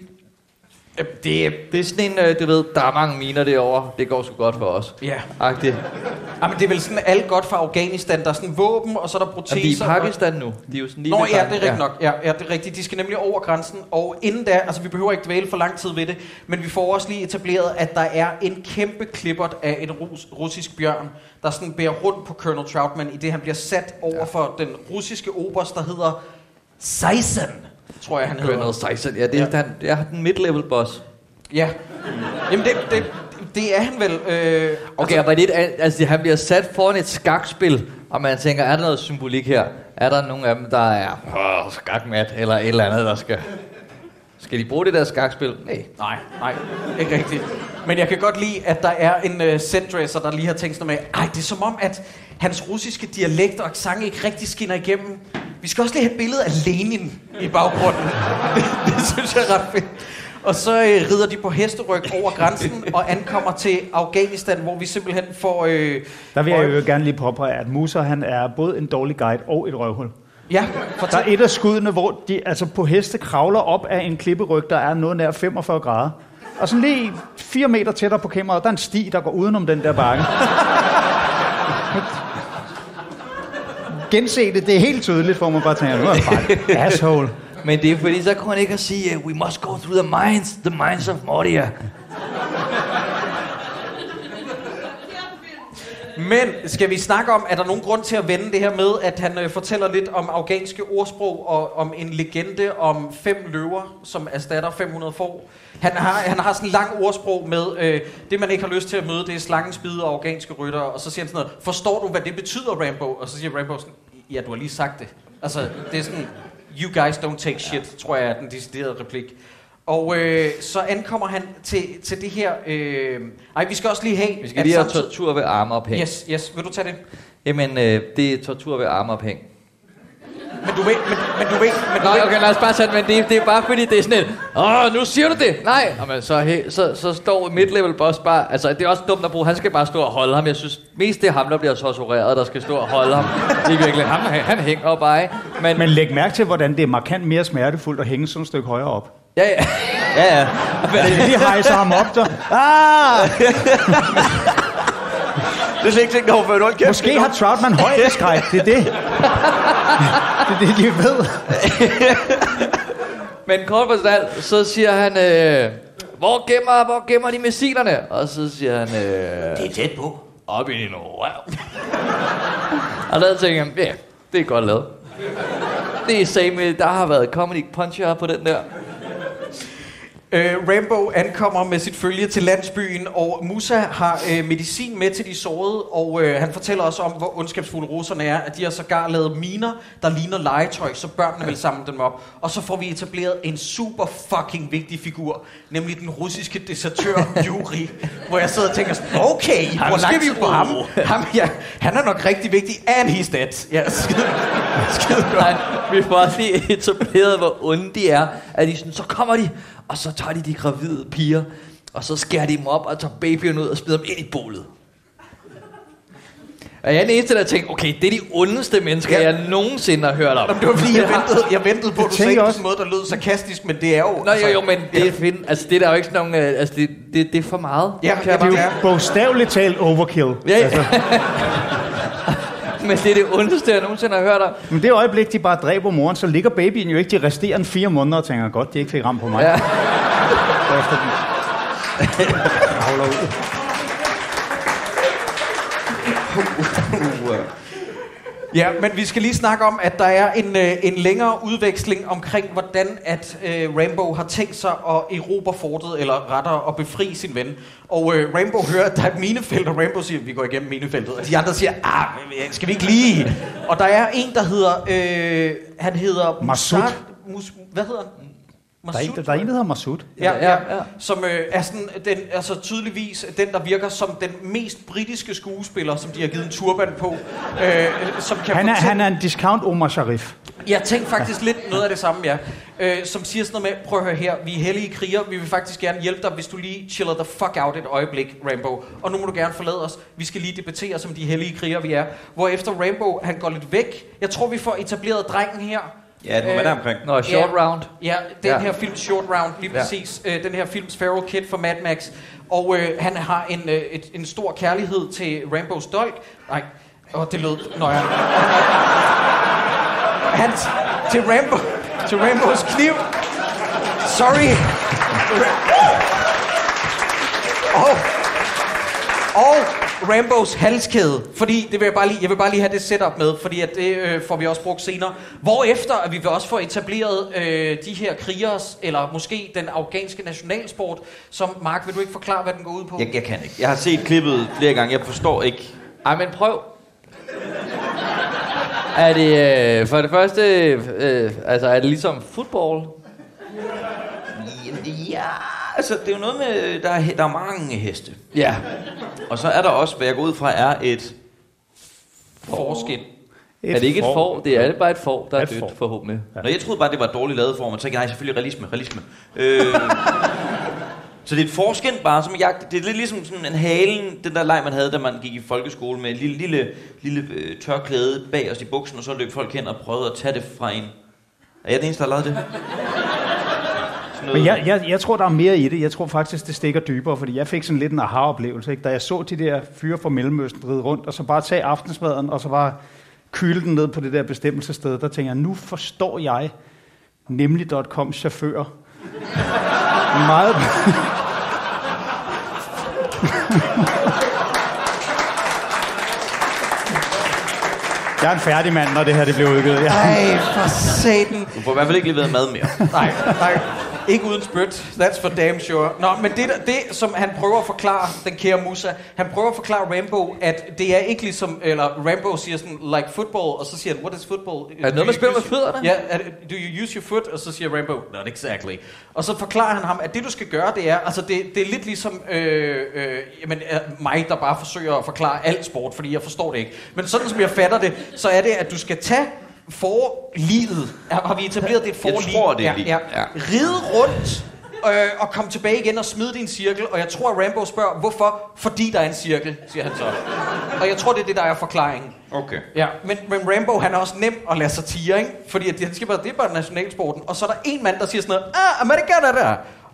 Det er sådan en, du ved, der er mange miner derovre. Det går sgu godt for os. Ja. Agtigt. Men det er vel sådan alt godt for Afghanistan. Der er sådan våben, og så er der proteser. Men de er i Pakistan nu. De er jo sådan lige det er rigtigt nok. Ja, det er rigtigt. De skal nemlig over grænsen. Og inden da, vi behøver ikke dvæle for lang tid ved det, men vi får også lige etableret, at der er en kæmpe klippert af en russisk bjørn, der sådan bærer rundt på Colonel Troutman, i det han bliver sat over for den russiske oberst, der hedder Saizen, tror jeg han hedder. Colonel Saizen, ja, det er den mid-level boss. Ja. Jamen det er han vel. Okay, han bliver sat foran et skakspil, og man tænker, er der noget symbolik her? Er der nogen af dem, der er skakmat, eller et eller andet, der skal... Skal de bruge det der skakspil? Nej, ikke rigtigt. Men jeg kan godt lide, at der er en setdresser, der lige har tænkt sådan med, det er som om, at hans russiske dialekt og accent ikke rigtig skinner igennem. Vi skal også lige have et billede af Lenin i baggrunden. det synes jeg er ret fedt. Og så rider de på hesteryg over grænsen og ankommer til Afghanistan, hvor vi simpelthen får... Der vil jeg jo gerne lige påpege, at Musa, han er både en dårlig guide og et røvhul. Ja, der er et af skuddene, hvor de på heste kravler op af en klipperyg, der er noget nær 45 grader. Og sådan lige 4 meter tættere på kameraet, der er en sti, der går udenom den der bakke. Gense det er helt tydeligt, hvor man bare tænker, nu er det asshole. Men det er fordi, så kunne han ikke at sige, we must go through the mines of Moria. Men skal vi snakke om, er der nogen grund til at vende det her med, at han fortæller lidt om afghanske ordsprog og om en legende om 5 løver, som erstatter 500 får? Han har sådan en lang ordsprog med, det man ikke har lyst til at møde, det er slangens bid og afghanske rytter, og så siger han sådan noget, forstår du, hvad det betyder, Rambo? Og så siger Rambo sådan, ja, du har lige sagt det. Altså, det er sådan, you guys don't take shit, tror jeg er den deciderede replik. Og så ankommer han til det her... vi skal også lige have... Vi skal lige have tortur ved armeophæng. Yes. Vil du tage det? Jamen, det er tortur ved armeophæng. Men du ved... Okay, lad os bare tage det, men det er bare fordi, det er sådan et... nu siger du det! Nej! Jamen, så står mid-level boss bare... Altså, det er også dumt at bruge. Han skal bare stå og holde ham. Jeg synes, mest det er ham, der bliver tortureret, der skal stå og holde ham. Det er virkelig ham. Han hænger bare, ikke? Men læg mærke til, hvordan det er markant mere smertefuldt at hænge sådan et stykke højere op. Ja. De hejser ham op, så... er slet ikke tænkt over før. Kæft, Måske har Troutman højdeskræk, det er det. Det er det, de ved. Men kort fortalt, så siger han, hvor gemmer de missilerne? Og så siger han, det er tæt på. op i din røv. Og der tænker jeg, ja, det er godt lavet. Det er same, der har været comedy puncher på den der. Rambo ankommer med sit følge til landsbyen, og Musa har medicin med til de sårede, og han fortæller også om, hvor ondskabsfulde russerne er, at de har sågar lavet miner, der ligner legetøj, så børnene vil samle dem op. Og så får vi etableret en super fucking vigtig figur, nemlig den russiske desertør Yuri, hvor jeg sidder og tænker sådan, okay, I bruger lang tid på ham. Han er nok rigtig vigtig, and he's dead. Ja, skide godt. Nej, vi får også lige etableret, hvor onde de er, at de sådan, så kommer de, og så tager de gravide piger, og så skærer de dem op og tager babyen ud og smider dem ind i bålet. Og jeg er den eneste, der tænkte, okay, det er de ondeste mennesker, jeg nogensinde har hørt om. Jamen, det var fordi, jeg ventede på, at du sagde det på en måde, der lød sarkastisk, men det er jo... Nå jo, men det er fint. Altså, det er der jo ikke sådan nogen... Altså, det er for meget. Ja, Det er jo bogstaveligt talt overkill. Ja. Altså. Men det er det ondeste, jeg nogensinde har hørt om. Men det øjeblik, de bare dræber moren, så ligger babyen jo ikke de resterende 4 måneder og tænker, godt, de ikke fik ramt på mig. Ja. Ja, men vi skal lige snakke om, at der er en længere udveksling omkring, hvordan at Rambo har tænkt sig at erobre fortet, eller rettere at befri sin ven. Og Rambo hører, at der er et minefelt, og Rambo siger, vi går igennem minefeltet. Og de andre siger, skal vi ikke lige? Og der er en, der hedder, han hedder... Masud. Hvad hedder han? Der er en, der hedder Masud. Ja. Som er sådan, altså tydeligvis den, der virker som den mest britiske skuespiller, som de har givet en turban på. Som kan Han er en discount Omar Sharif. Jeg tænkte faktisk lidt noget af det samme, ja. Som siger sådan noget med, prøv at høre her, vi er hellige kriger, vi vil faktisk gerne hjælpe dig, hvis du lige chiller the fuck out et øjeblik, Rambo. Og nu må du gerne forlade os, vi skal lige debattere som de hellige kriger, vi er. Hvorefter Rambo, han går lidt væk. Jeg tror, vi får etableret drengen her. Ja, det var der omkring. Nå, Short Round. Ja, den her film Short Round, lige præcis. Den her films Feral Kid for Mad Max. Og han har en stor kærlighed til Rambos dolk. Nej, det lød nøjere. Til Rambos kniv. Sorry. Og Rambos halskæde, fordi det vil jeg vil bare lige have det setup med, fordi at det får vi også brugt senere. Hvorefter at vi vil også få etableret de her krigers, eller måske den afghanske nationalsport, som Mark, vil du ikke forklare, hvad den går ud på? Jeg kan ikke. Jeg har set klippet flere gange, jeg forstår ikke. Ej, men prøv. Er det for det første, altså er det ligesom fodbold? Ja, altså det er jo noget med, der er mange heste. Ja. Og så er der også, hvad jeg går ud fra, er et Forskin. Er det ikke et får? Det er bare et får, der er Et dødt, får. forhåbentlig. Nå, jeg troede bare, det var et dårligt lavet form, og så tænkte jeg, nej, selvfølgelig realisme. Så det er et forskin bare, som jagt. Det er lidt ligesom sådan en halen, den der leg, man havde, da man gik i folkeskole med et lille tørklæde bag os i buksen, og så løb folk hen og prøvede at tage det fra en. Er jeg den eneste, der har lavet det? Men jeg tror, der er mere i det. Jeg tror faktisk, det stikker dybere, fordi jeg fik sådan lidt en aha-oplevelse, ikke? Da jeg så de der fyre fra Mellemøsten ride rundt, og så bare tage aftensmaden, og så bare kyle den ned på det der bestemmelsessted, der tænker jeg, nu forstår jeg nemlig.com chauffør. Meget... Jeg er en færdig mand, når det her det bliver udgivet. Ej, for satan. Du får i hvert fald ikke leveret mad mere. Nej. Ikke uden spyt. That's for damn sure. Nå, men det som han prøver at forklare, den kære Musa, han prøver at forklare Rambo, at det er ikke ligesom, eller Rambo siger sådan, like football, og så siger han, what is football? Er det noget med spil med fødderne? Ja, do you use your foot? Og så siger Rambo, not exactly. Og så forklarer han ham, at det du skal gøre, det er, altså det er lidt ligesom mig, der bare forsøger at forklare alt sport, fordi jeg forstår det ikke. Men sådan som jeg fatter det, så er det, at du skal tage forlivet. Har vi etableret det et forliv? Jeg tror, det er ja. Ride rundt og komme tilbage igen og smide din cirkel. Og jeg tror, at Rambo spørger, hvorfor? Fordi der er en cirkel, siger han så. Og jeg tror, det er det, der er forklaringen. Okay. Ja, men Rambo, han er også nem at lade sig tire, ikke? Fordi at det er bare nationalsporten. Og så er der en mand, der siger sådan noget, amerikaner der.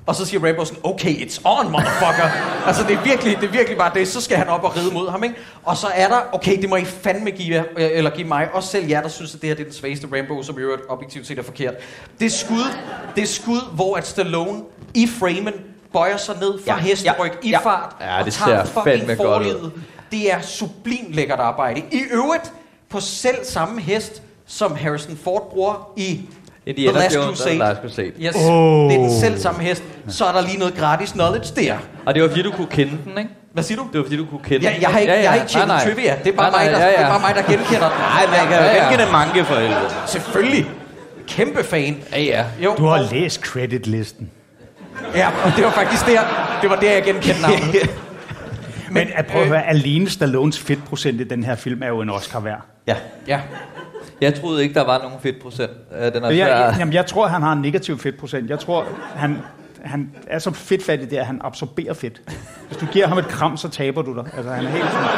Og så siger Rambo sådan, okay, it's on, motherfucker. Altså, det er virkelig bare det. Så skal han op og ride mod ham, ikke? Og så er der, okay, det må I fandme give mig. Også selv jer, der synes, at det her det er den svageste Rambo, som i øvrigt objektivt set er forkert. Det skud, hvor at Stallone i framen bøjer sig ned fra hesteryg i fart og det ser tager fucking fandme godt ud. forlivet. Det er sublimt lækkert arbejde. I øvrigt på selv samme hest, som Harrison Ford bruger i The Last Crusade. Yes, det er den selv samme hest. Så er der lige noget gratis knowledge der. Og det var fordi, du kunne kende den, ikke? Hvad siger du? Det var fordi, du kunne kende den. Jeg har ikke tjekket trivia. Det er bare mig, der genkender den. Nej, man kan jo genkende mange for helvede. Selvfølgelig. Kæmpe fan. Ja. Jo. Du har læst creditlisten. Ja, og det var faktisk der jeg genkendte navnet. Men at prøve at høre, alene Stallones fedtprocent i den her film er jo en Oscar værd. Ja. Jeg troede ikke, der var nogen fedtprocent. Den er jeg tror, han har en negativ fedtprocent. Jeg tror, han er så fedtfattig der, at han absorberer fedt. Hvis du giver ham et kram, så taber du dig. Altså, han er helt sådan...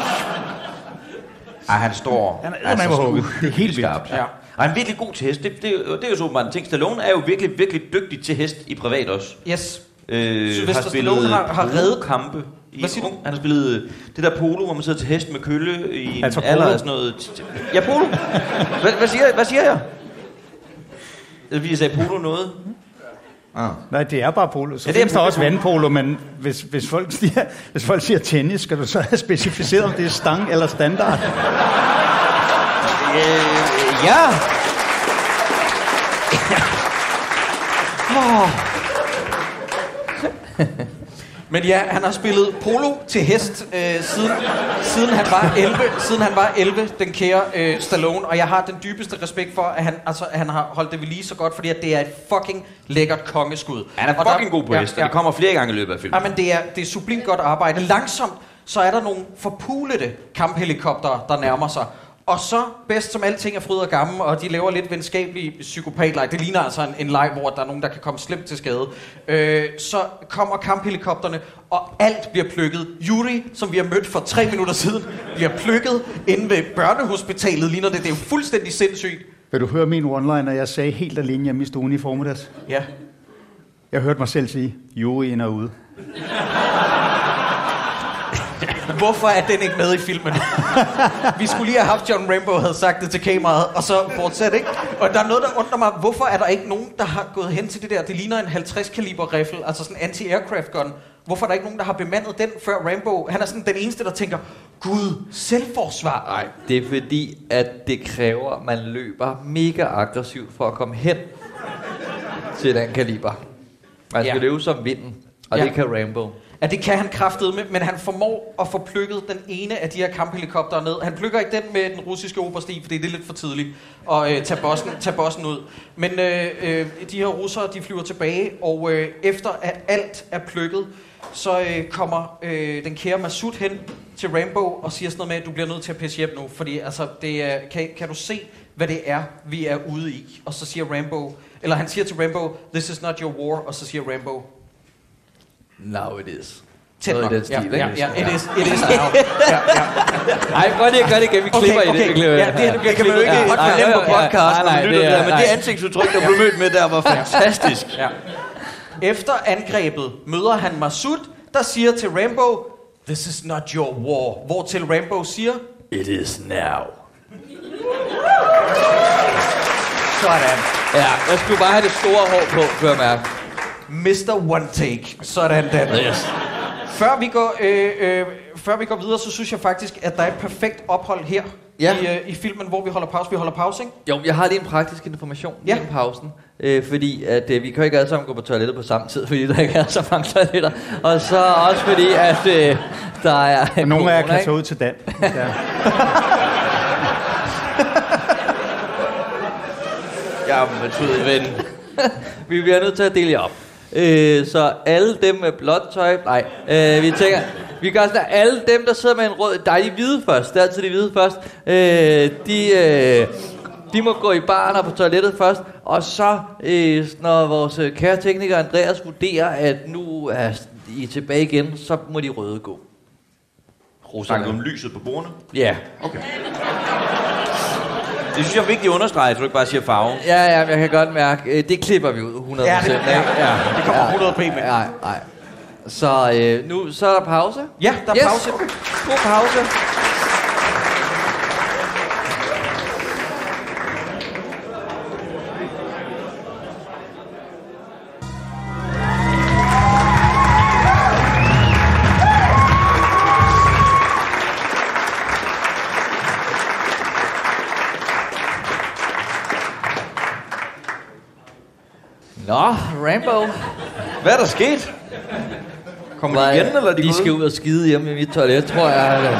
Han står... Han er hugget. Det er helt vildt. Ja. Og han er virkelig god til hest. Det er jo så meget en ting. Stallone er jo virkelig, virkelig dygtig til hest i privat også. Yes. Har spillet har reddet kampe. Hvad siger du? Han har spillet det der polo, hvor man sidder til hest med kølle i en altså alder af sådan noget... Ja, polo. Hvad siger jeg? Jeg sagde polo noget. Nej, det er bare polo. Så findes der også vandpolo, men hvis folk siger tennis, skal du så have specificeret, om det er stang eller standard? Ja. Men ja, han har spillet polo til hest siden han var 11, den kære Stallone, og jeg har den dybeste respekt for, at han har holdt det ved lige så godt, fordi at det er et fucking lækkert kongeskud. Han er fucking god på hest, og det kommer flere gange i løbet af filmen. Ja, men det er sublimt godt arbejde. Langsomt, så er der nogle forpulede kamphelikoptere, der nærmer sig. Og så, bedst som alting er fryd og gammel, og de laver lidt venskabelige psykopatleg. Det ligner altså en leg, hvor der er nogen, der kan komme slemt til skade. Så kommer kamphelikopterne, og alt bliver plukket. Yuri, som vi har mødt for 3 minutter siden, bliver plukket inde ved børnehospitalet. Ligner det er jo fuldstændig sindssygt. Vil du høre min one-liner? Jeg sagde helt alene hjemme i stuen i formiddags. Ja. Jeg hørte mig selv sige, Yuri ind og ude. Hvorfor er den ikke med i filmen? Vi skulle lige have haft John Rambo havde sagt det til kameraet, og så fortsat, ikke? Og der er noget, der undrer mig. Hvorfor er der ikke nogen, der har gået hen til det der? Det ligner en 50 kaliber riffel, altså sådan en anti-aircraft gun. Hvorfor er der ikke nogen, der har bemandet den før Rambo? Han er sådan den eneste, der tænker, Gud, selvforsvar. Nej, det er fordi, at det kræver, at man løber mega aggressivt for at komme hen til den kaliber. Man skal løbe som vinden, og det kan Rambo. Ja, det kan han kraftedeme, men han formår at få plukket den ene af de her kamphelikoptere ned. Han plukker ikke den med den russiske oberstig, fordi det er lidt for tidligt at tage bossen ud. Men de her russere, de flyver tilbage, og efter at alt er plukket, så kommer den kære Masud hen til Rambo og siger sådan noget med, at du bliver nødt til at pisse hjem nu, fordi altså, det er, kan du se, hvad det er, vi er ude i? Og så siger Rambo, eller han siger til Rambo, this is not your war, og så siger Rambo, now it is. Tæt nok. Ja, it is now. Nej, gør det igen. Vi klipper i det. Ja, det kan man jo ikke fornemme på podcasten, men det ansigtsudtryk, der blev mødt med der, var fantastisk. Ja. Efter angrebet møder han Masud, der siger til Rambo, this is not your war. Hvortil Rambo siger, it is now. Sådan. Ja, jeg skulle bare have det store hår på, før jeg mærke. Mr. One Take. Sådan den. Yes. Før vi går videre, så synes jeg faktisk, at der er et perfekt ophold her i filmen, hvor vi holder pause. Vi holder pause, ikke? Jo, jeg har lige en praktisk information i pausen. Fordi at vi kan jo ikke alle sammen gå på toilettet på samme tid, fordi der ikke er så mange toiletter. Og så også fordi, at der er... Nogle af jer kan tage ud til Dan. Ja. Jamen, søde ven. Vi bliver nødt til at dele jer op. Så alle dem med blåt tøj... Nej, vi tænker... Vi gør sådan, at alle dem, der sidder med en rød... Der er de hvide først. Det er altid de hvide først. De må gå i baren og på toilettet først. Og så, når vores kære tekniker Andreas vurderer, at nu er I tilbage igen, så må de røde gå. Snakker du om lyset på bordene? Ja. Okay. Det synes jeg er vigtigt at understrege, så du ikke bare siger farve. Ja, jeg kan godt mærke, det klipper vi ud 100%. Ja, det kommer 100 p med. Nej. Så nu så er der pause. Ja, der er pause. Okay. God pause. Nå, Rambo. Hvad er der sket? Kommer de igen, eller de skal ud og skide hjemme i mit toilet, tror jeg.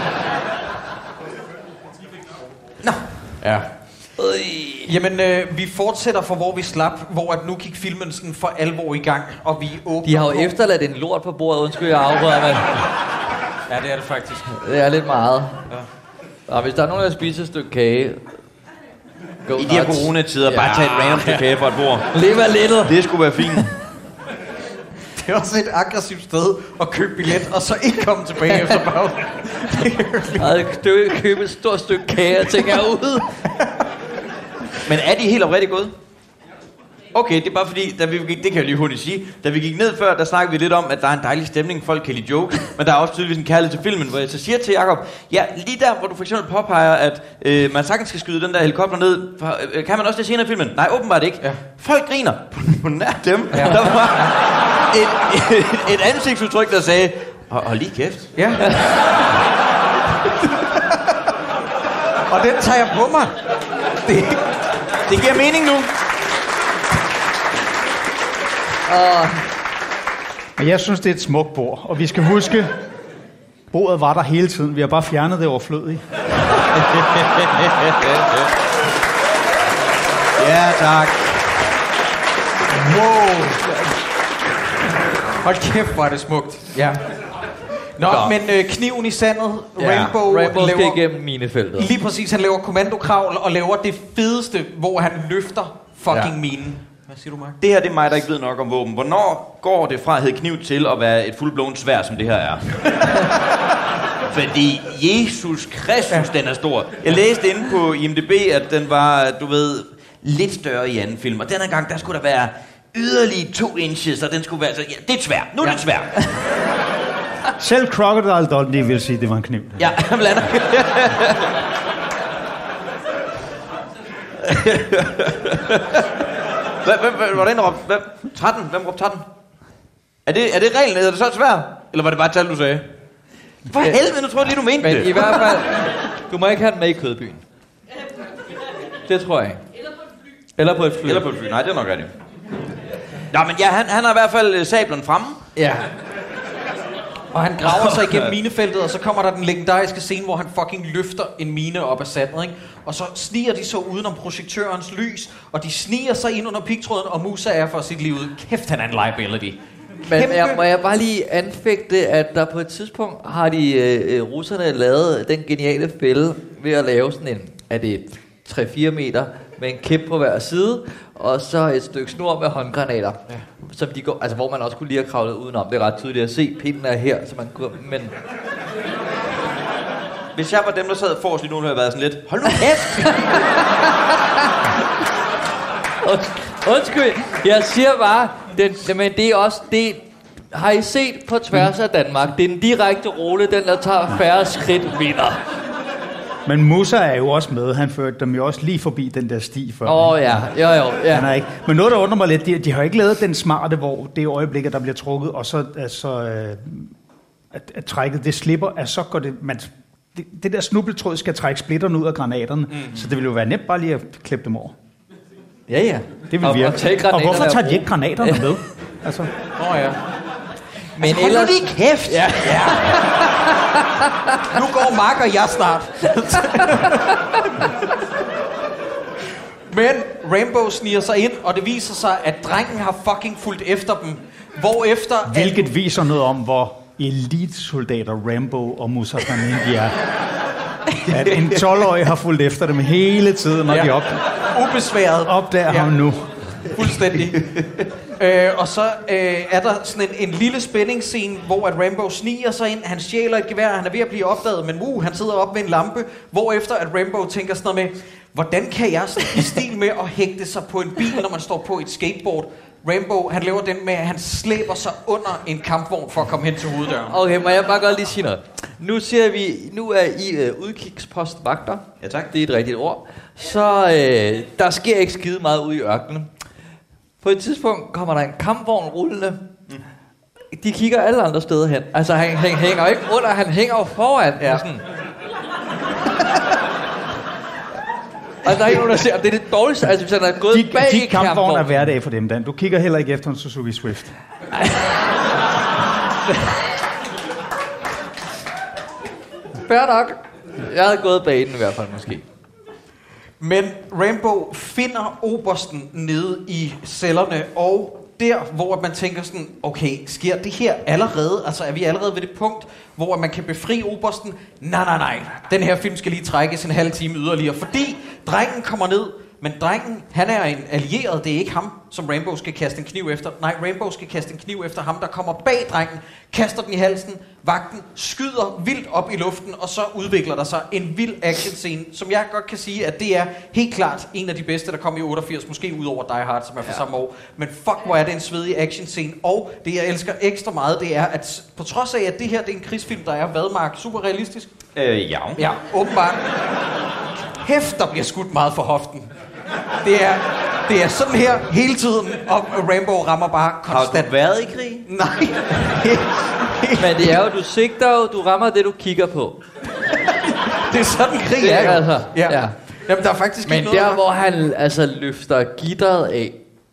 Nå. Ja. Jamen, vi fortsætter fra hvor vi slap, hvor at nu gik filmen sådan for alvor i gang, og vi åbner. De har jo efterladt en lort på bordet, undskyld jeg afrører, men Ja, det er det faktisk. det er lidt meget. Ja. Og hvis der er nogen, der spiser et stykke kage, go I de her coronatider, bare tage et random stykke kage fra et bord. Live a little. Det skulle være fint. Det er også et aggressivt sted at købe billet, og så ikke komme tilbage efter pausen. Jeg købe et stort stykke kage og tænke herude. Men er de helt oprigtigt gået? Okay, det er bare fordi, da vi gik, det kan jeg lige hurtigt sige, da vi gik ned før, der snakkede vi lidt om, at der er en dejlig stemning, folk kan lide jokes, men der er også tydeligvis en kærlighed til filmen, hvor jeg så siger til Jacob, ja, lige der, hvor du for eksempel påpeger, at man sagtens skal skyde den der helikopter ned, kan man også det senere i filmen? Nej, åbenbart ikke. Ja. Folk griner på nær dem. Ja. Der var et ansigtsudtryk, der sagde, hold lige kæft. Ja. Og den tager jeg på mig. Det giver mening nu. Men jeg synes, det er et smukt bord, og vi skal huske, bordet var der hele tiden. Vi har bare fjernet det overflødige. Ja, tak. Wow. Hold kæft, hvor er det smukt. Ja. Nå, men kniven i sandet, Rambo skal laver igennem minefeltet. lige præcis, han laver kommandokravl og laver det fedeste, hvor han løfter fucking minen. Hvad siger du, Mark? Det her, det er mig, der ikke ved nok om våben. Hvornår går det fra at hedde kniv til at være et fuldblåen sværd, som det her er? Fordi Jesus Kristus, den er stor. Jeg læste inde på IMDb, at den var, du ved, lidt større i anden film. Og denne gang, der skulle der være yderligere 2 inches, og den skulle være... Så, ja, det er svært. Nu er det svært. Selv Crocodile Dundee vil sige, at det var en kniv. Ja, blander. Hvordan råbte? 13? Hvem råbte 13? Er det reglen? Er det så svært? Eller var det bare et tal, du sagde? For helvede, nu tror jeg lige, du mente Men det. i hvert fald, du må ikke have den med i kødbyen. Det tror jeg ikke. Eller på et fly. Eller på et fly. Nej, det er nok rigtigt. Nå, men ja, han har i hvert fald sablen fremme. Ja. Og han graver sig igennem minefeltet, og så kommer der den legendariske scene, hvor han fucking løfter en mine op af sandet, ikke? Og så sniger de så udenom projektørens lys, og de sniger sig ind under pigtråden, og Musa er for sit liv ud. Kæft, han er en liability. Men må jeg bare lige anfægte, at der på et tidspunkt har de russerne lavet den geniale fælde ved at lave sådan en, er det 3-4 meter med en kæp på hver side, og så et stykke snor med håndgranater, som de går, altså hvor man også kunne lige have kravlet udenom. Det er ret tydeligt at se, pinden er her, så man kunne, men... Hvis jeg var dem, der sad forrest lige nu, havde jeg været sådan lidt, hold nu kæft! Undskyld, jeg siger bare, men det er også, det har I set på tværs af Danmark, det er den direkte rolle, den der tager færre skridt vinder. Men Musa er jo også med. Han førte dem jo også lige forbi den der sti før. Ja. Jo. Han er ikke. Men noget, der undrer mig lidt, de har ikke lavet den smarte, hvor det øjeblik, der bliver trukket, og så at trækket, det slipper, at så går det... Det der snubletråd skal trække splitterne ud af granaterne, så det vil jo være nemt bare lige at klippe dem over. Ja. Det vil virke. Og hvorfor tager de ikke granaterne med? Altså. Ja. Men altså, hold nu lige kæft! Ja. Nu går Mark og jeg snart. Men Rambo sniger sig ind, og det viser sig, at drengen har fucking fulgt efter dem. Hvorefter... Hvilket viser noget om, hvor elitesoldater Rambo og Musa Granindi er. At en 12-årig har fulgt efter dem hele tiden, når de ubesværet opdager ham nu. Fuldstændig. Og så er der sådan en lille spændingsscene, hvor at Rambo sniger sig ind, han stjæler et gevær, han er ved at blive opdaget, men han sidder op ved en lampe, hvorefter at Rambo tænker sådan noget med, hvordan kan jeg sådan i stil med at hægte sig på en bil, når man står på et skateboard? Rambo, han laver den med, at han slæber sig under en kampvogn for at komme hen til hoveddøren. Okay, må jeg bare godt lige sige noget. Nu siger vi, nu er I udkigspostvagter. Ja, tak. Det er et rigtigt ord. Så der sker ikke skide meget ude i ørkenen. På et tidspunkt kommer der en kampvogn rullende. De kigger alle andre steder hen. Altså, han hænger ikke under, han hænger jo foran. Ja. Sådan. Og der er ikke nogen, der ser, det er det dårligste. Altså, hvis han er gået bag i kampvogn. De kampvogn er hverdag for dem, Dan. Du kigger heller ikke efter en Suzuki Swift. Fair nok. Jeg havde gået bag den i hvert fald, måske. Men Rambo finder obersten nede i cellerne, og der, hvor man tænker sådan, okay, sker det her allerede? Altså, er vi allerede ved det punkt, hvor man kan befri obersten? Nej. Den her film skal lige trækkes en halv time yderligere, fordi drengen kommer ned, men drengen, han er en allieret, det er ikke ham, som Rambo skal kaste en kniv efter. Nej, Rambo skal kaste en kniv efter ham, der kommer bag drengen, kaster den i halsen, vagten skyder vildt op i luften, og så udvikler der sig en vild actionscene, som jeg godt kan sige, at det er helt klart en af de bedste, der kom i 88, måske ud over Die Hard, som er fra samme år. Men fuck, hvor er det en svedig actionscene, og det jeg elsker ekstra meget, det er, at på trods af, at det her det er en krigsfilm, der er, hvad, Mark, super realistisk? Ja. Ja, åbenbart. Hæfter bliver skudt meget for hoften. Det er sådan her hele tiden, og Rambo rammer bare konstant. Har du været i krig? Nej. Men det er jo, du sigter jo, du rammer det, du kigger på. Det er sådan krig Det er jo. altså, ja. Jamen, der er faktisk Men ikke noget, der, hvor han altså løfter gitteret af,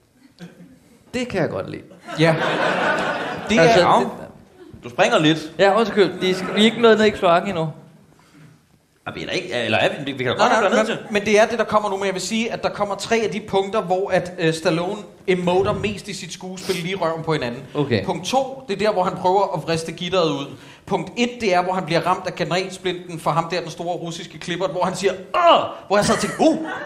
det kan jeg godt lide. Ja. Det Altså, er... Du springer lidt. Ja, undskyld. Vi er ikke nået ned i kloakken endnu. Er vi ikke? Eller er vi? Vi kan da godt Nej, gå ned til. men det er det, der kommer nu. Men jeg vil sige, at der kommer 3 af de punkter, hvor at Stallone emoter mest i sit skuespil lige røven på hinanden. Okay. Punkt 2, det er der, hvor han prøver at vriste gitteret ud. Punkt 1, det er, hvor han bliver ramt af granatsplinten for ham der, den store russiske klipper, hvor han siger, åh! Hvor jeg så tænkte,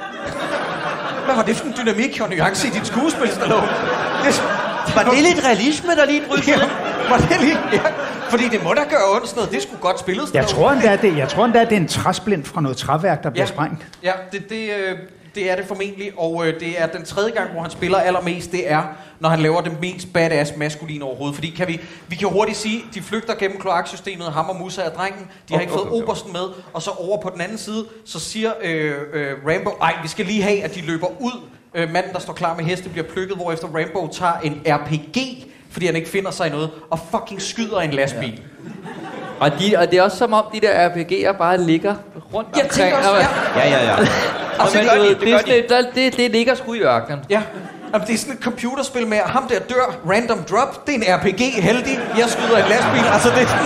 hvad var det for en dynamik og nuance i dit skuespil, Stallone? Var det lidt realisme, der lige brød Ja, var det lige? Ja. Fordi det må da gøre ondt sådan noget. Det skulle godt spilles. Jeg tror endda, det er en træsplint fra noget træværk, der bliver sprængt. Ja, det er det formentlig. Og det er den 3. gang, hvor han spiller allermest, det er, når han laver det mest badass maskuline overhovedet. Fordi vi kan hurtigt sige, de flygter gennem kloaksystemet, ham og Musa og drengen. De har ikke fået obersten med. Og så over på den anden side, så siger Rambo, vi skal lige have, at de løber ud. Manden, der står klar med heste, bliver plukket, hvorefter Rambo tager en RPG, fordi han ikke finder sig i noget, og fucking skyder en lastbil. Ja. Og det er også som om, de der RPG'er bare ligger rundt Jeg tænker også, Ja. Og det gør de. det ligger sgu i ørkenen. Ja. Jamen, det er sådan et computerspil med, ham der dør, random drop, det er en RPG, heldig, jeg skyder en lastbil. Altså,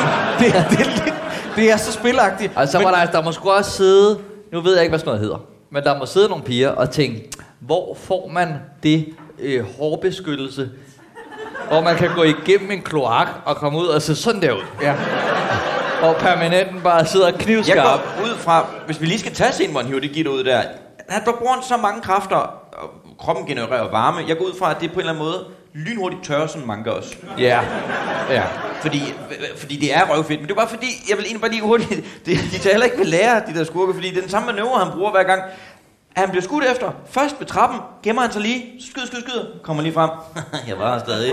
det er så spilagtigt. Og så var der må sgu også sidde, nu ved jeg ikke, hvad sådan noget hedder, men der må sidde nogle piger og tænke, hvor får man det hårbeskyttelse, hvor man kan gå igennem en kloak og komme ud og se sådan der ud. Ja. Og permanenten bare sidder knivskarp. Jeg går ud fra, hvis vi lige skal tage scenen, hvor han hiver det gitter ud der. Han bruger så mange kræfter, og kroppen genererer varme. Jeg går ud fra, at det på en eller anden måde lynhurtigt tørrer sådan manga også. Ja. Fordi det er røvfedt. Men det er bare fordi, jeg vil egentlig bare lige hurtigt... De tager heller ikke med lære, de der skurke, fordi det er den samme manøvre, han bruger hver gang. Han bliver skudt efter. Først ved trappen, gemmer han sig lige. Skyder. Kommer lige frem. Jeg var her stadig.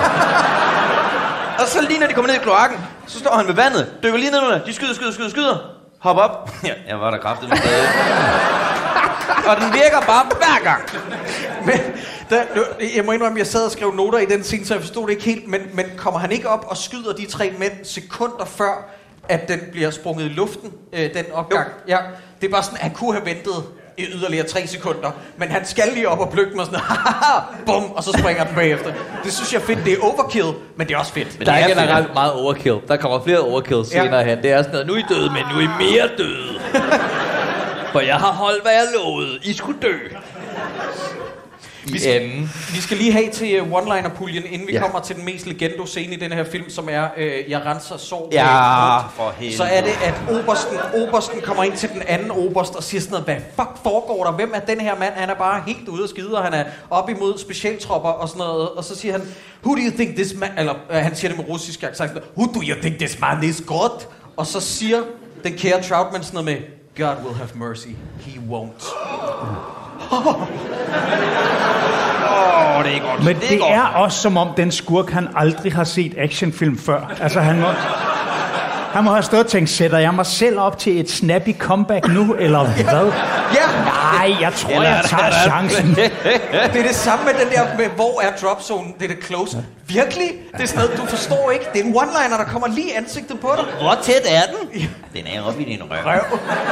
Og så lige når de kommer ned i kloakken, så står han ved vandet. Dykker lige ned under. De skyder. Hop op. Ja, jeg var der kraftigt stadig. Og den virker bare hver gang. Men jeg må indrømme, at jeg sad og skrev noter i den scene, så jeg forstod det ikke helt. Men kommer han ikke op og skyder de 3 mænd sekunder før, at den bliver sprunget i luften, den opgang? Jo. Ja, det er bare sådan, at han kunne have ventet i yderligere 3 sekunder, men han skal lige op og plukke mig sådan, bum, og så springer den bagefter. Det synes jeg er fedt. Det er overkill, men det er også fedt. Men der er generelt meget overkill. Der kommer flere overkill senere hen. Det er sådan noget, nu er I døde, men nu er I mere døde. For jeg har holdt, hvad jeg lovede. I skulle dø. Vi skal lige have til one-liner-puljen, inden vi kommer til den mest legendo-scene i den her film, som er, jeg renser sår. Ja, for helvede. Så er det, at obersten kommer ind til den anden oberst og siger sådan noget, hvad fuck foregår der? Hvem er den her mand? Han er bare helt ude af skide, og han er op imod specialtropper og sådan noget. Og så siger han, who do you think this man... Eller han siger det med russisk accent. Who do you think this man is God? Og så siger den kære Troutman sådan noget med, God will have mercy. He won't. Det er godt. Men det er også som om den skurk, han aldrig har set actionfilm før. Altså han må have stået og tænkt, sætter jeg mig selv op til et snappy comeback nu, eller hvad? Ja! Nej, jeg tror, jeg tager chancen. Det er det samme med den der, med hvor er dropzonen? Det er det close. Virkelig? Det er sådan noget, du forstår ikke. Det er en one-liner, der kommer lige i ansigtet på dig. Hvor tæt er den? Den er oppe i din røv.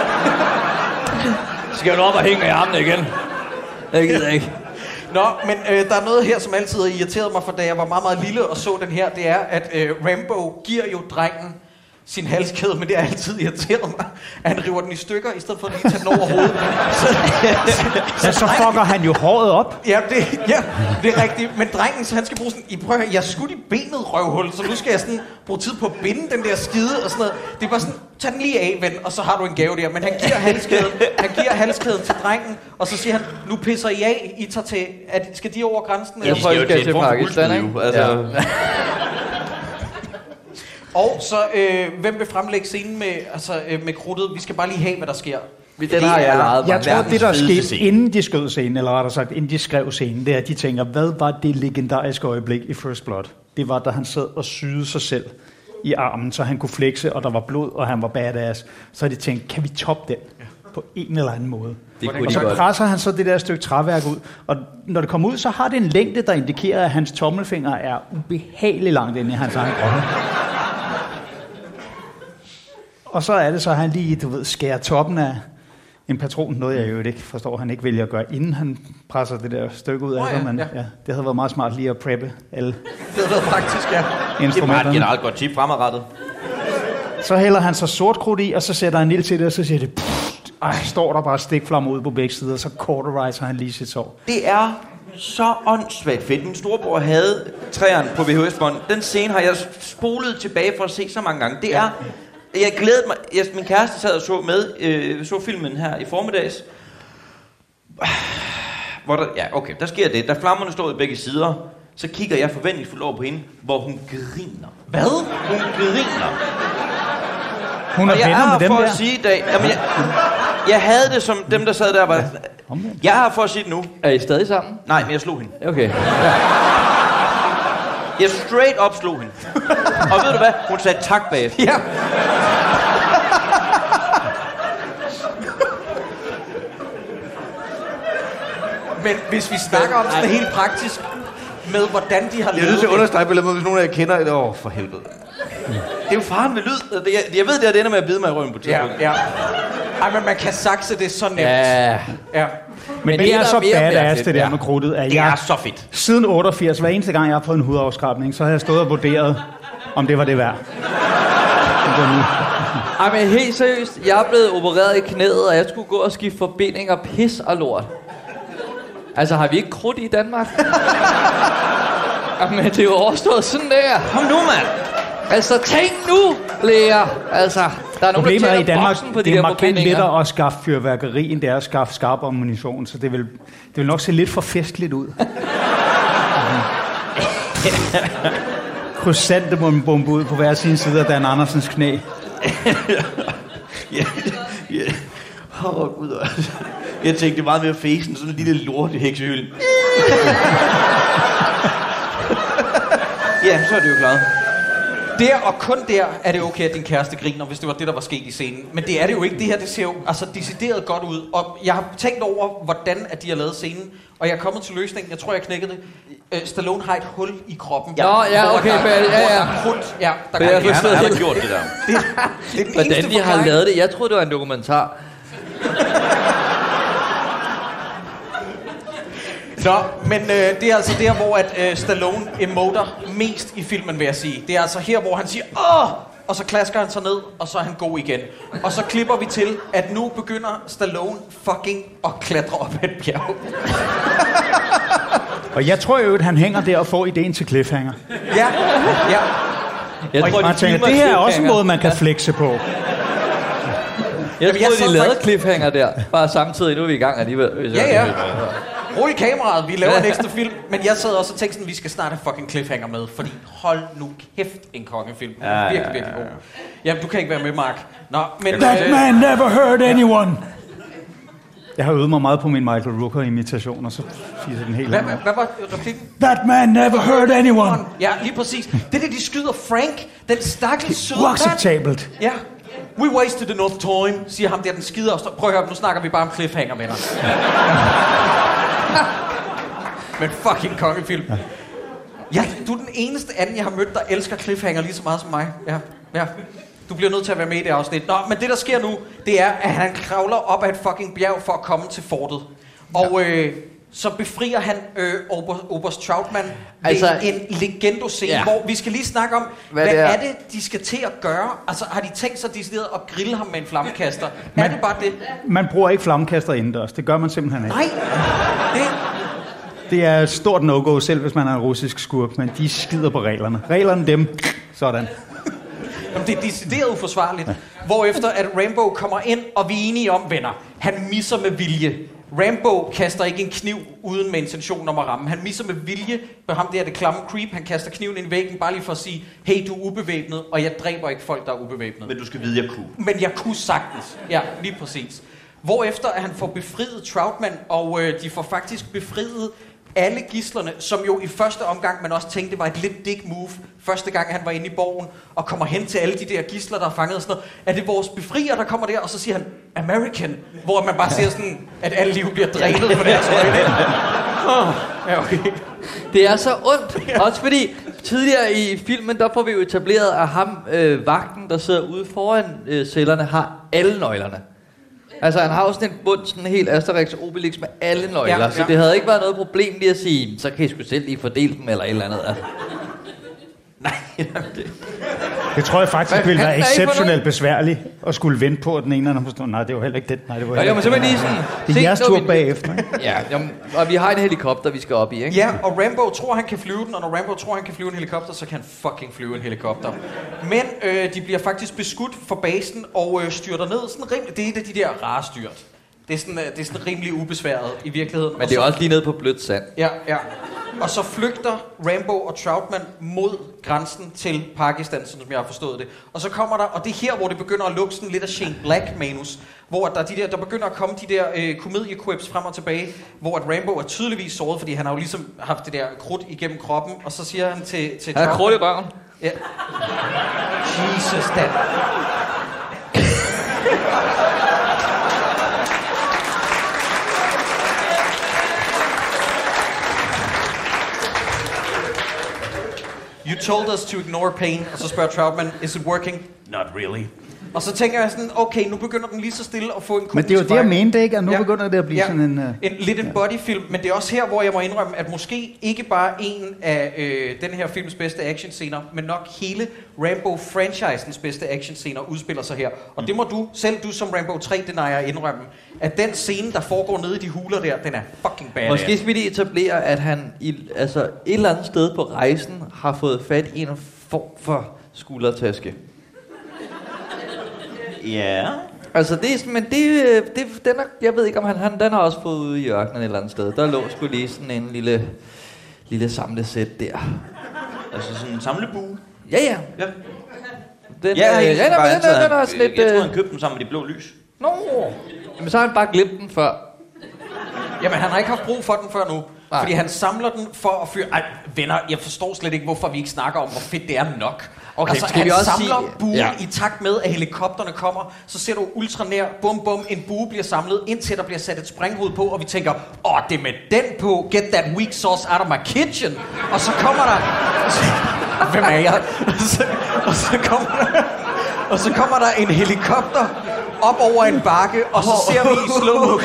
Skal du op og hænge i armene igen? Jeg gider ikke. Nå, men der er noget her, som altid har irriteret mig, for da jeg var meget, meget lille og så den her, det er, at Rambo giver jo drengen sin halskæde, men det har altid irriteret mig, at han river den i stykker, i stedet for at lige tage den over hovedet. Så fucker han jo håret op. Ja, det er rigtigt. Men drengen, så han skal bruge sådan, jeg er skudt i benet, røvhul, så nu skal jeg sådan bruge tid på at binde den der skide og sådan noget. Det er bare sådan, tag den lige af, ven, og så har du en gave der. Men han giver halskæden til drengen, og så siger han, nu pisser I af, I tager til, skal de over grænsen? Jeg tror, I skal til Pakistan, ikke? Altså. Ja. Og så, hvem vil fremlægge scenen med krudtet? Vi skal bare lige have, hvad der sker. Den har jeg lejet. Jeg tror, det der skete, inden de skød scenen, eller rettere sagt, inden de skrev scenen, det er, at de tænker, hvad var det legendariske øjeblik i First Blood? Det var, da han sad og syede sig selv i armen, så han kunne flexe, og der var blod, og han var badass. Så de tænkte, kan vi toppe den på en eller anden måde? Og så presser han så det der stykke træværk ud, og når det kommer ud, så har det en længde, der indikerer, at hans tommelfinger er ubehageligt langt inde i hans egen krop. Og så er det så, at han lige, skærer toppen af en patron, noget jeg jo ikke forstår, han ikke vælger at gøre, inden han presser det der stykke ud af det, men ja, det havde været meget smart lige at preppe alle. Det havde været praktisk, ja. Det er bare et generelt godt tip fremadrettet. Så hælder han så sort krudt i, og så sætter han ild til det, og så siger det, står der bare stikflammer ud på begge sider, og så cauteriser han lige sit sår. Det er så åndssvagt fedt. Min storebror havde træerne på VHS-bånd. Den scene har jeg spolet tilbage for at se så mange gange. Det er... Jeg glædede mig. Min kæreste sad og så filmen her i formiddags. Hvor der sker det. Da flammerne står i begge sider, så kigger jeg forventningsfuldt over på hende, hvor hun griner. Hvad? Hun griner. Hun er venner med dem for der. At sige i dag, jamen jeg havde det som dem, der sad der var... Jeg har for at sige det nu. Er I stadig sammen? Nej, men jeg slog hende. Okay. Jeg straight up slog hende. Og ved du hvad? Hun sagde tak bagefter. Ja. Men hvis vi snakker om sådan helt praktisk med, hvordan de har lavet det... Jeg er nødt til at understrege på hvis nogen af jer kender det. For helvede. Det er jo faren ved lyd. Jeg ved, det ender med at bide mig i røven på tidspunkt. Ja. Ej, men man kan sakse det så nemt. Ja. Men det er så badass, det der med krudtet. At det er så fedt. Siden 88, hver eneste gang, jeg har fået en hudafskrabning, så har jeg stået og vurderet, om det var det værd. Ej, men helt seriøst. Jeg er blevet opereret i knæet, og jeg skulle gå og skifte forbindinger, pis og lort. Altså, har vi ikke krudt i Danmark? Jamen, det er jo overstået sådan der. Kom nu, mand. Altså, tænk nu, læger. Altså, der er nogen, problemet der er i Danmark, på de det er der markant lettere at skaffe fyrværkeri, end det er at skaffe skarp ammunition, så det vil nok se lidt for festligt ud. Krysantemum-bombe ud på hver sin side af Dan Andersens knæ. Ja. Gud. Jeg tænkte meget mere fæsen, sådan en lille lort i heksehylden. Ja, så er det jo klart. Der og kun der er det okay, at din kæreste griner, hvis det var det, der var sket i scenen. Men det er det jo ikke. Det her, det ser jo altså decideret godt ud. Og jeg har tænkt over, hvordan at de har lavet scenen. Og jeg er kommet til løsningen. Jeg tror, jeg knækkede det. Stallone har et hul i kroppen. Ja. Nå, ja, okay. Ja, der kan han har gjort det der. Det er den hvordan de har lavet det. Jeg troede, det var en dokumentar. Nå, men det er altså der, hvor at Stallone emoter mest i filmen, vil jeg sige. Det er altså her, hvor han siger, åh! Og så klasker han sig ned, og så er han god igen. Og så klipper vi til, at nu begynder Stallone fucking at klatre op ad et bjerg. Og jeg tror jo, at han hænger der og får ideen til cliffhanger. Ja. Jeg tror, man tænker, det her er også en måde, man kan flexe på. Jeg troede, de lavede cliffhanger der. Bare samtidig, nu er vi i gang alligevel. Ja. rul kameraet, vi laver næste film. Men jeg sad også og tænkte sådan, vi skal snart have fucking cliffhanger med. Fordi hold nu kæft, en kongefilm. Virkelig god. Jamen, du kan ikke være med, Mark. Nå, men... That man never hurt anyone. Jeg har øvet mig meget på min Michael Rooker-imitation, og så fiser den helt Hvad var replikken? That man never hurt anyone. Ja, lige præcis. Det de skyder Frank, den stakkels søde Uacceptabelt. Ja. We wasted enough time, siger ham der, den skider os. Prøv at høre, nu snakker vi bare om cliffhanger, venner. Men fucking kongefilm. Ja, du er den eneste anden, jeg har mødt, der elsker cliffhanger lige så meget som mig. Ja. Du bliver nødt til at være med i det afsnit. Nå, men det der sker nu, det er, at han kravler op ad et fucking bjerg for at komme til fortet. Og så befrier han Oberst Troutman ved en legendo-scene, hvor vi skal lige snakke om, hvad er det, de skal til at gøre? Altså, har de tænkt sig decideret at grille ham med en flammekaster? Er det bare det? Man bruger ikke flammekaster indendørs. Det gør man simpelthen ikke. Nej, det er et stort no-go, selv hvis man er en russisk skurk, men de skider på reglerne. Reglerne dem, sådan. Jamen, det er decideret uforsvarligt. Hvorefter at Rambo kommer ind, og vi er enige om, venner, han misser med vilje. Rambo kaster ikke en kniv uden med intention om at ramme. Han misser med vilje på ham der, det klamme creep. Han kaster kniven ind i væggen, bare lige for at sige, hey, du er ubevæbnet, og jeg dræber ikke folk, der er ubevæbnet. Men du skal vide, jeg kunne. Men jeg kunne sagtens. Ja, lige præcis. Hvorefter at han får befriet Troutman, og de får faktisk befriet alle gidslerne, som jo i første omgang, man også tænkte, var et lidt dick move. Første gang, han var inde i borgen, og kommer hen til alle de der gidsler, der er fanget og sådan noget. Er det vores befrier, der kommer der, og så siger han, American, hvor man bare ser sådan, at alle liv bliver drænet på deres øjne. Ja, okay. Det er så ondt. Også fordi, tidligere i filmen, der får vi jo etableret, at ham, vagten, der sidder ude foran cellerne, har alle nøglerne. Altså, han har jo sådan en bund, sådan en helt Asterix og Obelix med alle nøgler, ja. Så det havde ikke været noget problem lige at sige, så kan I sgu selv lige fordele dem, eller et eller andet. Altså. Nej, det tror jeg faktisk ville være exceptionelt besværligt at skulle vente på, at den ene forstår. Nej, det var heller ikke det. Nej, det var men simpelthen lige sådan... Det er jeres tur bagefter, ikke? Ja, jamen, og vi har en helikopter, vi skal op i, ikke? Ja, og Rambo tror, han kan flyve den, og når Rambo tror, han kan flyve en helikopter, så kan han fucking flyve en helikopter. Men de bliver faktisk beskudt for basen og styrter ned. Sådan rimelig, det er et af de der rare styrt. Det er sådan rimelig ubesværet i virkeligheden. Men det er også lige nede på blødt sand. Ja. Og så flygter Rambo og Troutman mod grænsen til Pakistan, som jeg har forstået det. Og så kommer der, og det er her, hvor det begynder at lugte sådan lidt af Shane Black-manus, hvor der begynder at komme de der komediequips frem og tilbage, hvor at Rambo er tydeligvis såret, fordi han har jo ligesom haft det der krudt igennem kroppen, og så siger han til Troutman... Han har krudt i røven. Ja. Jesus, Dan. You told us to ignore pain. Og så spørger Troutman, is it working? Not really. Og så tænker jeg sådan, okay, nu begynder den lige så stille at få en komisk. Men det er jo det, jeg mente, ikke? At nu begynder det at blive sådan en... Lidt en bodyfilm, men det er også her, hvor jeg må indrømme, at måske ikke bare en af den her films bedste actionscener, men nok hele Rambo-franchisens bedste actionscener udspiller sig her. Og det må du, selv du som Rambo 3 denier, indrømme, at den scene, der foregår nede i de huler der, den er fucking badass. Måske skal vi lige etablere, at han et eller andet sted på rejsen har fået fat i en form for skuldertaske. Ja. Altså det er sådan, men den er, jeg ved ikke om den har også fået ude i ørkenen et eller andet sted. Der lå sgu lige sådan en lille samlesæt der. Altså sådan en samlebue? Ja. Den, den er sådan lidt... Jeg tror han købte den sammen med de blå lys. Nå, men så har han bare glemt den før. Jamen han har ikke haft brug for den før nu. Nej. Fordi han samler den for at fyre... Ej, venner, jeg forstår slet ikke, hvorfor vi ikke snakker om, hvor fedt det er nok. Okay, altså, han samler buen i takt med, at helikopterne kommer. Så ser du ultra nær, bum bum, en bue bliver samlet, indtil der bliver sat et sprænghoved på, og vi tænker, det er med den på, get that weak sauce out of my kitchen. Og så kommer der... Hvem er jeg? Og så kommer der en helikopter op over en bakke, og så ser vi i slow.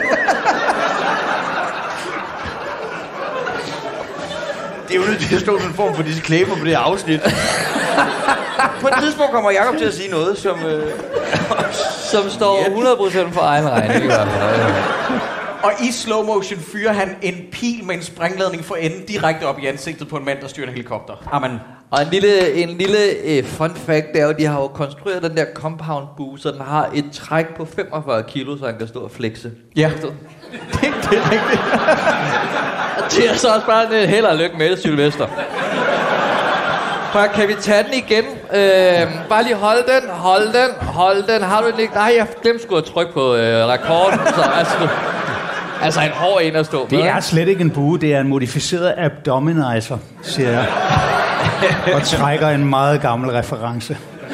Det er jo nødt til at stå en form for disclaimer på det her afsnit. På et tidspunkt kommer Jacob til at sige noget, som står 100% for egen regning. Og i slow motion fyrer han en pil med en sprængladning for enden direkte op i ansigtet på en mand, der styrer en helikopter. Amen. Og en lille fun fact, det er jo, de har jo konstrueret den der compound bue, så den har et træk på 45 kilo, så han kan stå og flexe. Ja. Det er så også bare en held og lykke med det, Sylvester. Kan vi tage den igen? Bare lige hold den. Har du den ikke? Nej, jeg glemte sgu at trykke på rekorden. Så, altså en hård en at stå med. Det er slet ikke en bue, det er en modificeret abdominizer, siger jeg. Og trækker en meget gammel reference.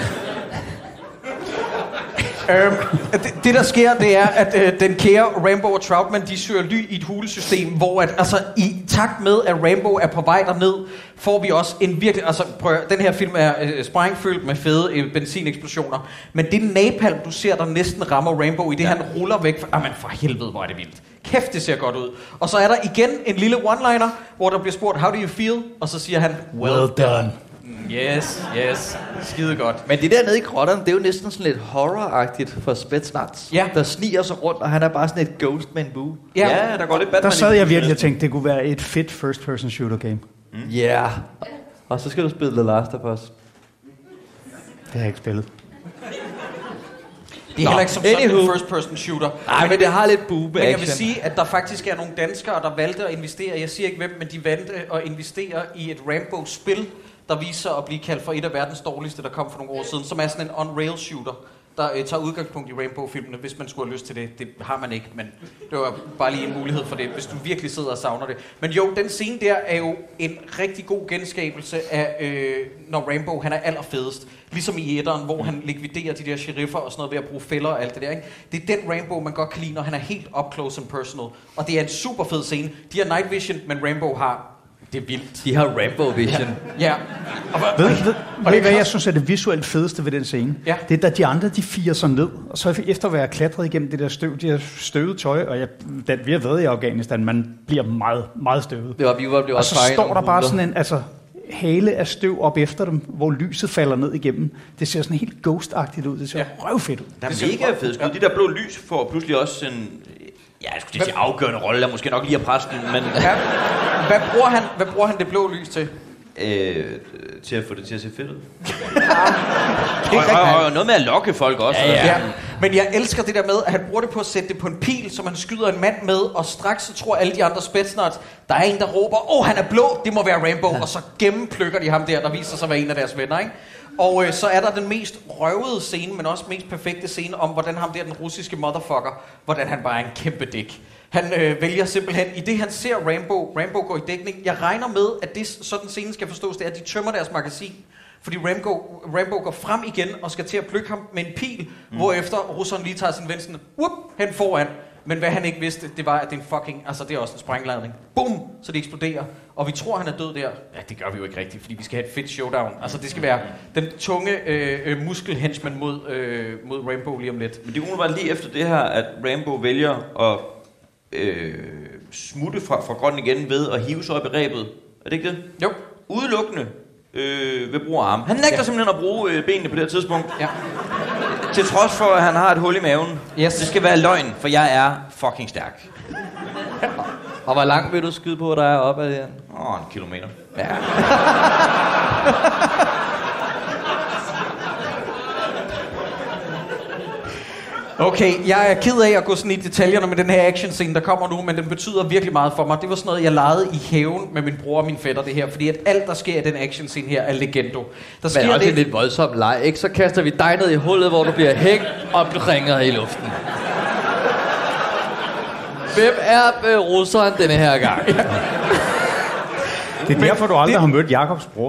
Det der sker, det er, at den kære Rambo og Troutman, de søger ly i et hulesystem, hvor at, altså, i takt med, at Rambo er på vej derned, får vi også en virkelig... Altså, prøv, den her film er sprængfyldt med fede benzineksplosioner, men det napalm, du ser, der næsten rammer Rambo i det, han ruller væk fra... Jamen, for helvede, hvor er det vildt. Kæft, det ser godt ud. Og så er der igen en lille one-liner, hvor der bliver spurgt, how do you feel? Og så siger han, well done. Yes. Skide godt. Men det der nede i grotterne, det er jo næsten sådan lidt horror-agtigt for Spetsnaz. Ja. Der sniger sig rundt, og han er bare sådan et ghost med en bue. Ja, der går lidt Batman. Der sad jeg virkelig og tænkte, det kunne være et fedt first-person shooter game. Ja. Yeah. Og så skal du spille The Last of Us. Det har jeg ikke spillet. Det er heller ikke som sådan en first-person shooter. Nej, men det har lidt boob Men action. jeg vil sige, at der faktisk er nogle danskere, der valgte at investere. Jeg siger ikke hvem, men de valgte at investere i et Rambo-spil, der viser at blive kaldt for et af verdens dårligste, der kom for nogle år siden, som er sådan en on-rail shooter, der tager udgangspunkt i Rambo-filmene, hvis man skulle have lyst til det. Det har man ikke, men det var bare lige en mulighed for det, hvis du virkelig sidder og savner det. Men jo, den scene der er jo en rigtig god genskabelse af, når Rambo han er allerfedest. Ligesom i etteren, hvor han likviderer de der sheriffer og sådan noget ved at bruge fælder og alt det der. Ikke? Det er den Rambo, man godt kan lide, når han er helt up close and personal. Og det er en super fed scene. De har night vision, men Rambo har... Det er vildt. De har Rambo vision. Ja. Ved hvad jeg synes er det visuelt fedeste ved den scene? Ja. Det er, da de andre de firer sig ned, og så efter at være klatret igennem det der støv, de har støvet tøj, og vi har været i Afghanistan, man bliver meget, meget støvet. Det var, vi var blevet og så står der bare sådan en hale af støv op efter dem, hvor lyset falder ned igennem. Det ser sådan helt ghost-agtigt ud. Det ser røvfedt ud. Der er mega fedt skud. De der blå lys får pludselig også en... Ja, jeg skulle sige afgørende rolle, der måske nok lige at presse den, men... Ja. Hvad bruger han det blå lys til? Til at få det til at se fedt ud. Ja. Og noget med at lokke folk også. Ja. Men jeg elsker det der med, at han bruger det på at sætte det på en pil, som han skyder en mand med, og straks så tror alle de andre Spetsnaz, der er en, der råber, han er blå, det må være Rambo, og så gennempløkker de ham der viser sig at være en af deres venner, ikke? Og så er der den mest røvede scene, men også mest perfekte scene om, hvordan ham der, den russiske motherfucker, hvordan han bare er en kæmpe dæk. Han vælger simpelthen, i det han ser Rambo går i dækning. Jeg regner med, at det sådan scenen skal forstås, det er, at de tømmer deres magasin. Fordi Rambo går frem igen og skal til at plukke ham med en pil, hvorefter russeren lige tager sin ven sådan, hen foran. Men hvad han ikke vidste, det var, at det er en fucking, altså det er også en sprængladning. Boom! Så det eksploderer. Og vi tror, han er død der. Ja, det gør vi jo ikke rigtigt, fordi vi skal have et fedt showdown. Altså det skal være den tunge muskelhenchman mod Rambo lige om lidt. Men det kunne være lige efter det her, at Rambo vælger at smutte fra grønnen igen ved at hive sig op i rebet. Er det ikke det? Jo. Udelukkende ved brug af arm. Han nægter simpelthen at bruge benene på det her tidspunkt. Ja. Til trods for, at han har et hul i maven. Yes. Det skal være løgn, for jeg er fucking stærk. Og hvor langt vil du skyde på, der er oppe af det her? En kilometer. Ja. Okay, jeg er ked af at gå sådan i detaljerne med den her actionscene, der kommer nu, men den betyder virkelig meget for mig. Det var sådan noget, jeg legede i haven med min bror og min fætter, det her. Fordi at alt, der sker i den actionscene her, er legendo. Der sker Men også en lidt voldsom leg, ikke? Så kaster vi dig ned i hullet, hvor du bliver hængt og ringer i luften. Hvem er russeren denne her gang? Det er derfor, du aldrig har mødt Jakobs bror.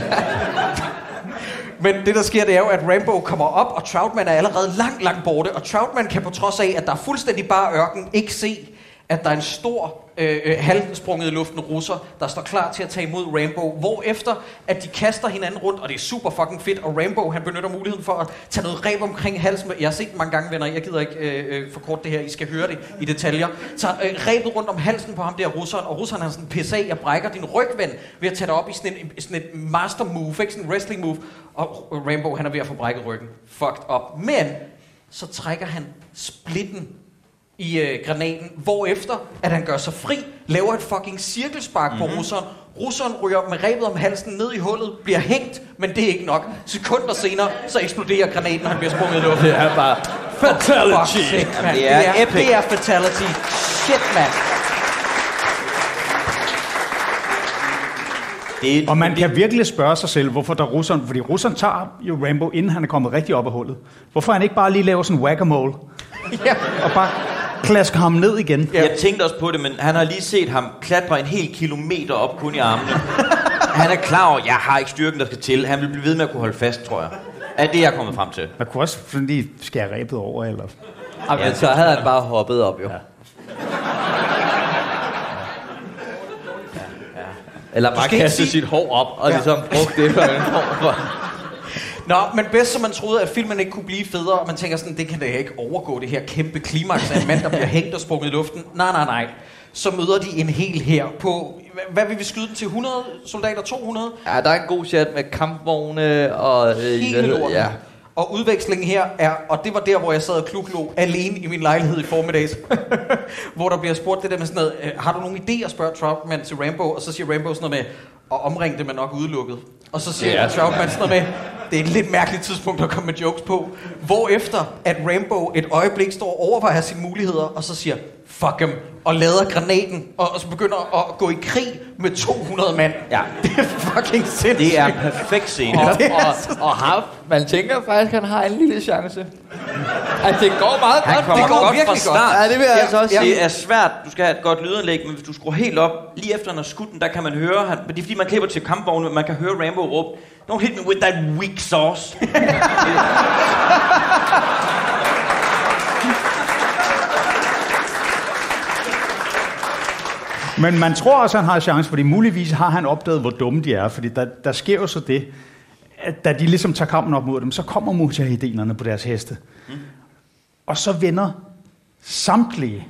Men det, der sker, det er jo, at Rambo kommer op, og Troutman er allerede langt borte. Og Troutman kan på trods af, at der er fuldstændig bare ørken, ikke se, at der er en stor halvsprunget i luften russer, der står klar til at tage imod Rambo. Hvorefter, at de kaster hinanden rundt, og det er super fucking fedt. Og Rambo, han benytter muligheden for at tage noget reb omkring halsen. Jeg har set det mange gange, venner. Jeg gider ikke forkorte det her. I skal høre det i detaljer. Så rebet rundt om halsen på ham der russeren, og russeren har sådan pisse af, jeg brækker din rygven ved at tage dig op i sådan et master move, ikke sådan en wrestling move. Og Rambo, han er ved at få brækket ryggen. Fucked up. Men så trækker han splitten i granaten, hvorefter at han gør sig fri, laver et fucking cirkelspark på russeren. Russeren ryger med rebet om halsen ned i hullet, bliver hængt, men det er ikke nok. Sekunder senere, så eksploderer granaten, og han bliver sprunget i luften. Det er bare fatality. Det er fatality. Shit, man. Og man kan virkelig spørge sig selv, hvorfor der russeren... Fordi russeren tager jo Rambo, inden han er kommet rigtig op af hullet. Hvorfor han ikke bare lige laver sådan en whack-a-mole? Ja. Og bare klasker ham ned igen. Ja. Jeg tænkte også på det, men han har lige set ham klatre en hel kilometer op kun i armene. Han er klar over, jeg har ikke styrken, der skal til. Han vil blive ved med at kunne holde fast, tror jeg. Er det, jeg er kommet frem til. Man kunne også lige skære rebet over, eller... Ja, så havde han bare hoppet op, jo. Ja. Eller bare kaste sit hår op, og ligesom brugt det for en form for... Nå, men bedst som man troede, at filmen ikke kunne blive federe, og man tænker sådan, det kan da ikke overgå det her kæmpe klimaks af en mand, der bliver hængt og sprunget i luften. Nej. Så møder de en hel her på, hvad vil vi skyde den til, 100 soldater, 200? Ja, der er en god chat med kampvogne og... Hele lorten. Ja. Og udvekslingen her er, og det var der, hvor jeg sad og kluklog alene i min lejlighed i formiddags, hvor der bliver spurgt det der med sådan noget, har du nogen idéer, spørger Troutman til Rambo, og så siger Rambo sådan noget med, og omringe det man nok udelukket. Og så siger Troutman sådan noget med, det er et lidt mærkeligt tidspunkt at komme med jokes på, hvorefter at Rambo et øjeblik står og overvejer sine muligheder, og så siger, fuck em, og lader granaten, og så begynder at gå i krig med 200 mand. Ja. Det er fucking sindssygt. Det er en perfekt scene. Og man tænker faktisk, at han har en lille chance. At det går meget Han godt. kommer Det går godt virkelig fra start. godt. Ja, det vil jeg altså også sige. Det er svært. Du skal have et godt lydanlæg, men hvis du skruer helt op, lige efter han har skudt den, der kan man høre, det er fordi man klipper til kampvognen, men man kan høre Rambo råbe, don't hit me with that weak sauce. Men man tror også, han har chance, fordi muligvis har han opdaget, hvor dumme de er. Fordi der sker jo så det, at da de ligesom tager kampen op mod dem, så kommer mujahedinerne på deres heste. Og så vender samtlige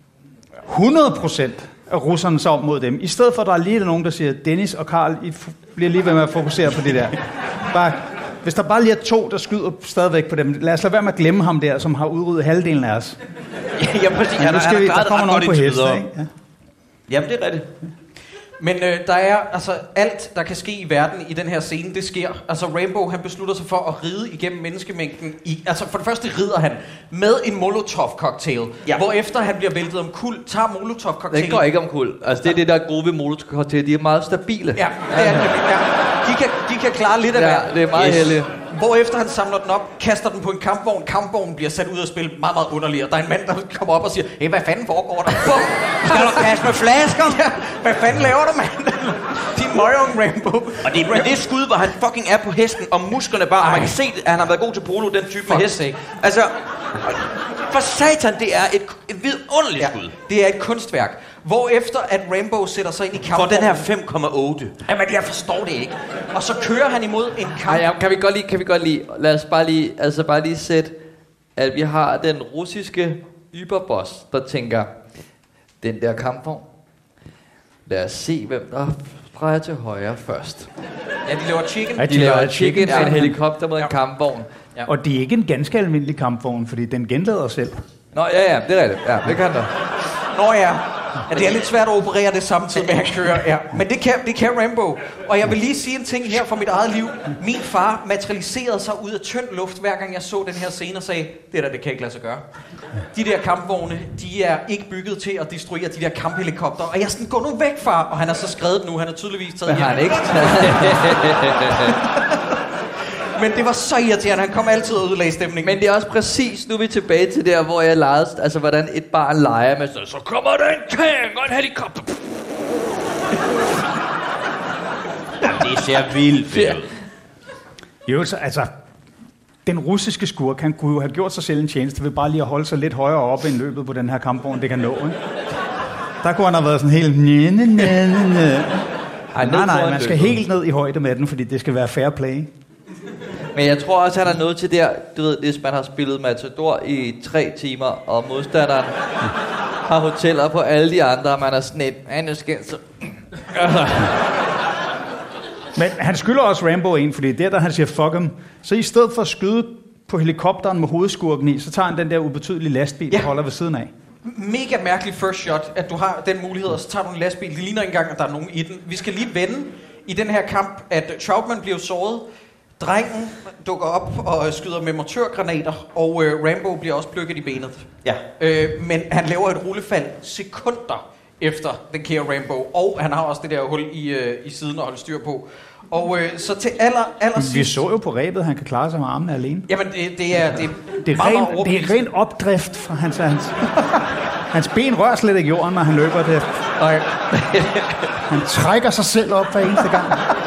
100% af russerne sig om mod dem. I stedet for, at der er lige nogen, der siger, Dennis og Karl, I bliver lige ved med at fokusere på det der. Hvis der bare lige er 2, der skyder stadigvæk på dem, lad os lade være med at glemme ham der, som har udryddet halvdelen af os. Ja, præcis. Der kommer nogen på heste, ikke? Ja. Jamen, det er rigtigt. Men der er altså alt, der kan ske i verden i den her scene, det sker. Altså Rambo, han beslutter sig for at ride igennem menneskemængden. Altså for det første rider han med en Molotov-cocktail, hvorefter han bliver væltet omkuld, tager Molotov-cocktail. Det går ikke omkuld. Altså det er det, der er gode ved Molotov-cocktail. De er meget stabile. Ja. De kan klare lidt af hver. Det er meget heldigt. Hvorefter han samler den op, kaster den på en kampvogn. Kampvognen bliver sat ud af spil meget, meget underligt. Der er en mand, der kommer op og siger, hey, hvad fanden foregår der? Skal du kaste med flasker? Ja, hvad fanden laver du, mand? Din møgung, Rambo. Og det skud, hvor han fucking er på hesten, og musklerne bare, og man kan se, at han har været god til polo, den type med hest. Altså, for satan, det er et vidunderligt skud. Det er et kunstværk. Hvorefter at Rambo sætter sig ind i kampvognen. For den her 5,8. Jamen, jeg forstår det ikke. Og så kører han imod en kamp. Ja, kan vi godt lide. Lad os bare lige sætte, at vi har den russiske yberboss, der tænker, den der kampvogn, lad os se, hvem der drejer til højre først. Ja, de laver chicken. Ja, De laver chicken med en helikopter med en kampvogn. Ja. Og det er ikke en ganske almindelig kampvogn, fordi den genlader selv. Nå, ja, det er rigtigt. Ja, det kan der. Nå ja. Det er lidt svært at operere det samtidig med at køre. Ja. Men det kan Rambo. Og jeg vil lige sige en ting her fra mit eget liv. Min far materialiserede sig ud af tynd luft, hver gang jeg så den her scene og sagde, det kan ikke lade sig gøre. De der kampvogne, de er ikke bygget til at destruere de der kamphelikopter. Og jeg er sådan, gå nu væk, far. Og han har så skrevet nu. Han har tydeligvis taget Men har han hjem. ikke? Men det var så irriterende. Han kom altid og ødelagde stemningen. Men det er også præcis, nu er vi tilbage til der, hvor jeg legede, altså hvordan et barn leger med, så kommer der en tank og en helikopter. Jamen, det ser vildt fedt. Jo, så, altså, den russiske skurk, han kunne jo have gjort sig selv en tjeneste ved bare lige at holde sig lidt højere oppe end løbet på den her kampvogn, det kan nå, ikke? Der kunne han have været sådan helt... Nej, man skal helt ned i højde med den, fordi det skal være fair play. Men jeg tror også, han er nået til der, du ved, hvis man har spillet Matador i 3 timer, og modstanderen har hoteller på alle de andre, og man er sådan et, nu skal så... Men han skylder også Rambo en, fordi det der han siger fuck ham, så i stedet for at skyde på helikopteren med hovedskurken i, så tager han den der ubetydelige lastbil, der holder ved siden af. Mega mærkelig first shot, at du har den mulighed, og så tager du en lastbil. Det ligner ikke engang, at der er nogen i den. Vi skal lige vende i den her kamp, at Troutman bliver såret. Drengen dukker op og skyder med mortørgranater, og Rambo bliver også plukket i benet. Ja. Men han laver et rullefald sekunder efter den kære Rambo. Og han har også det der hul i siden at holde styr på. Og så til aller sidst... Vi så jo på rebet, at han kan klare sig med armene alene. Jamen, det er ren opdrift fra hans ben rører slet ikke jorden, når han løber det. Han trækker sig selv op hver eneste gang.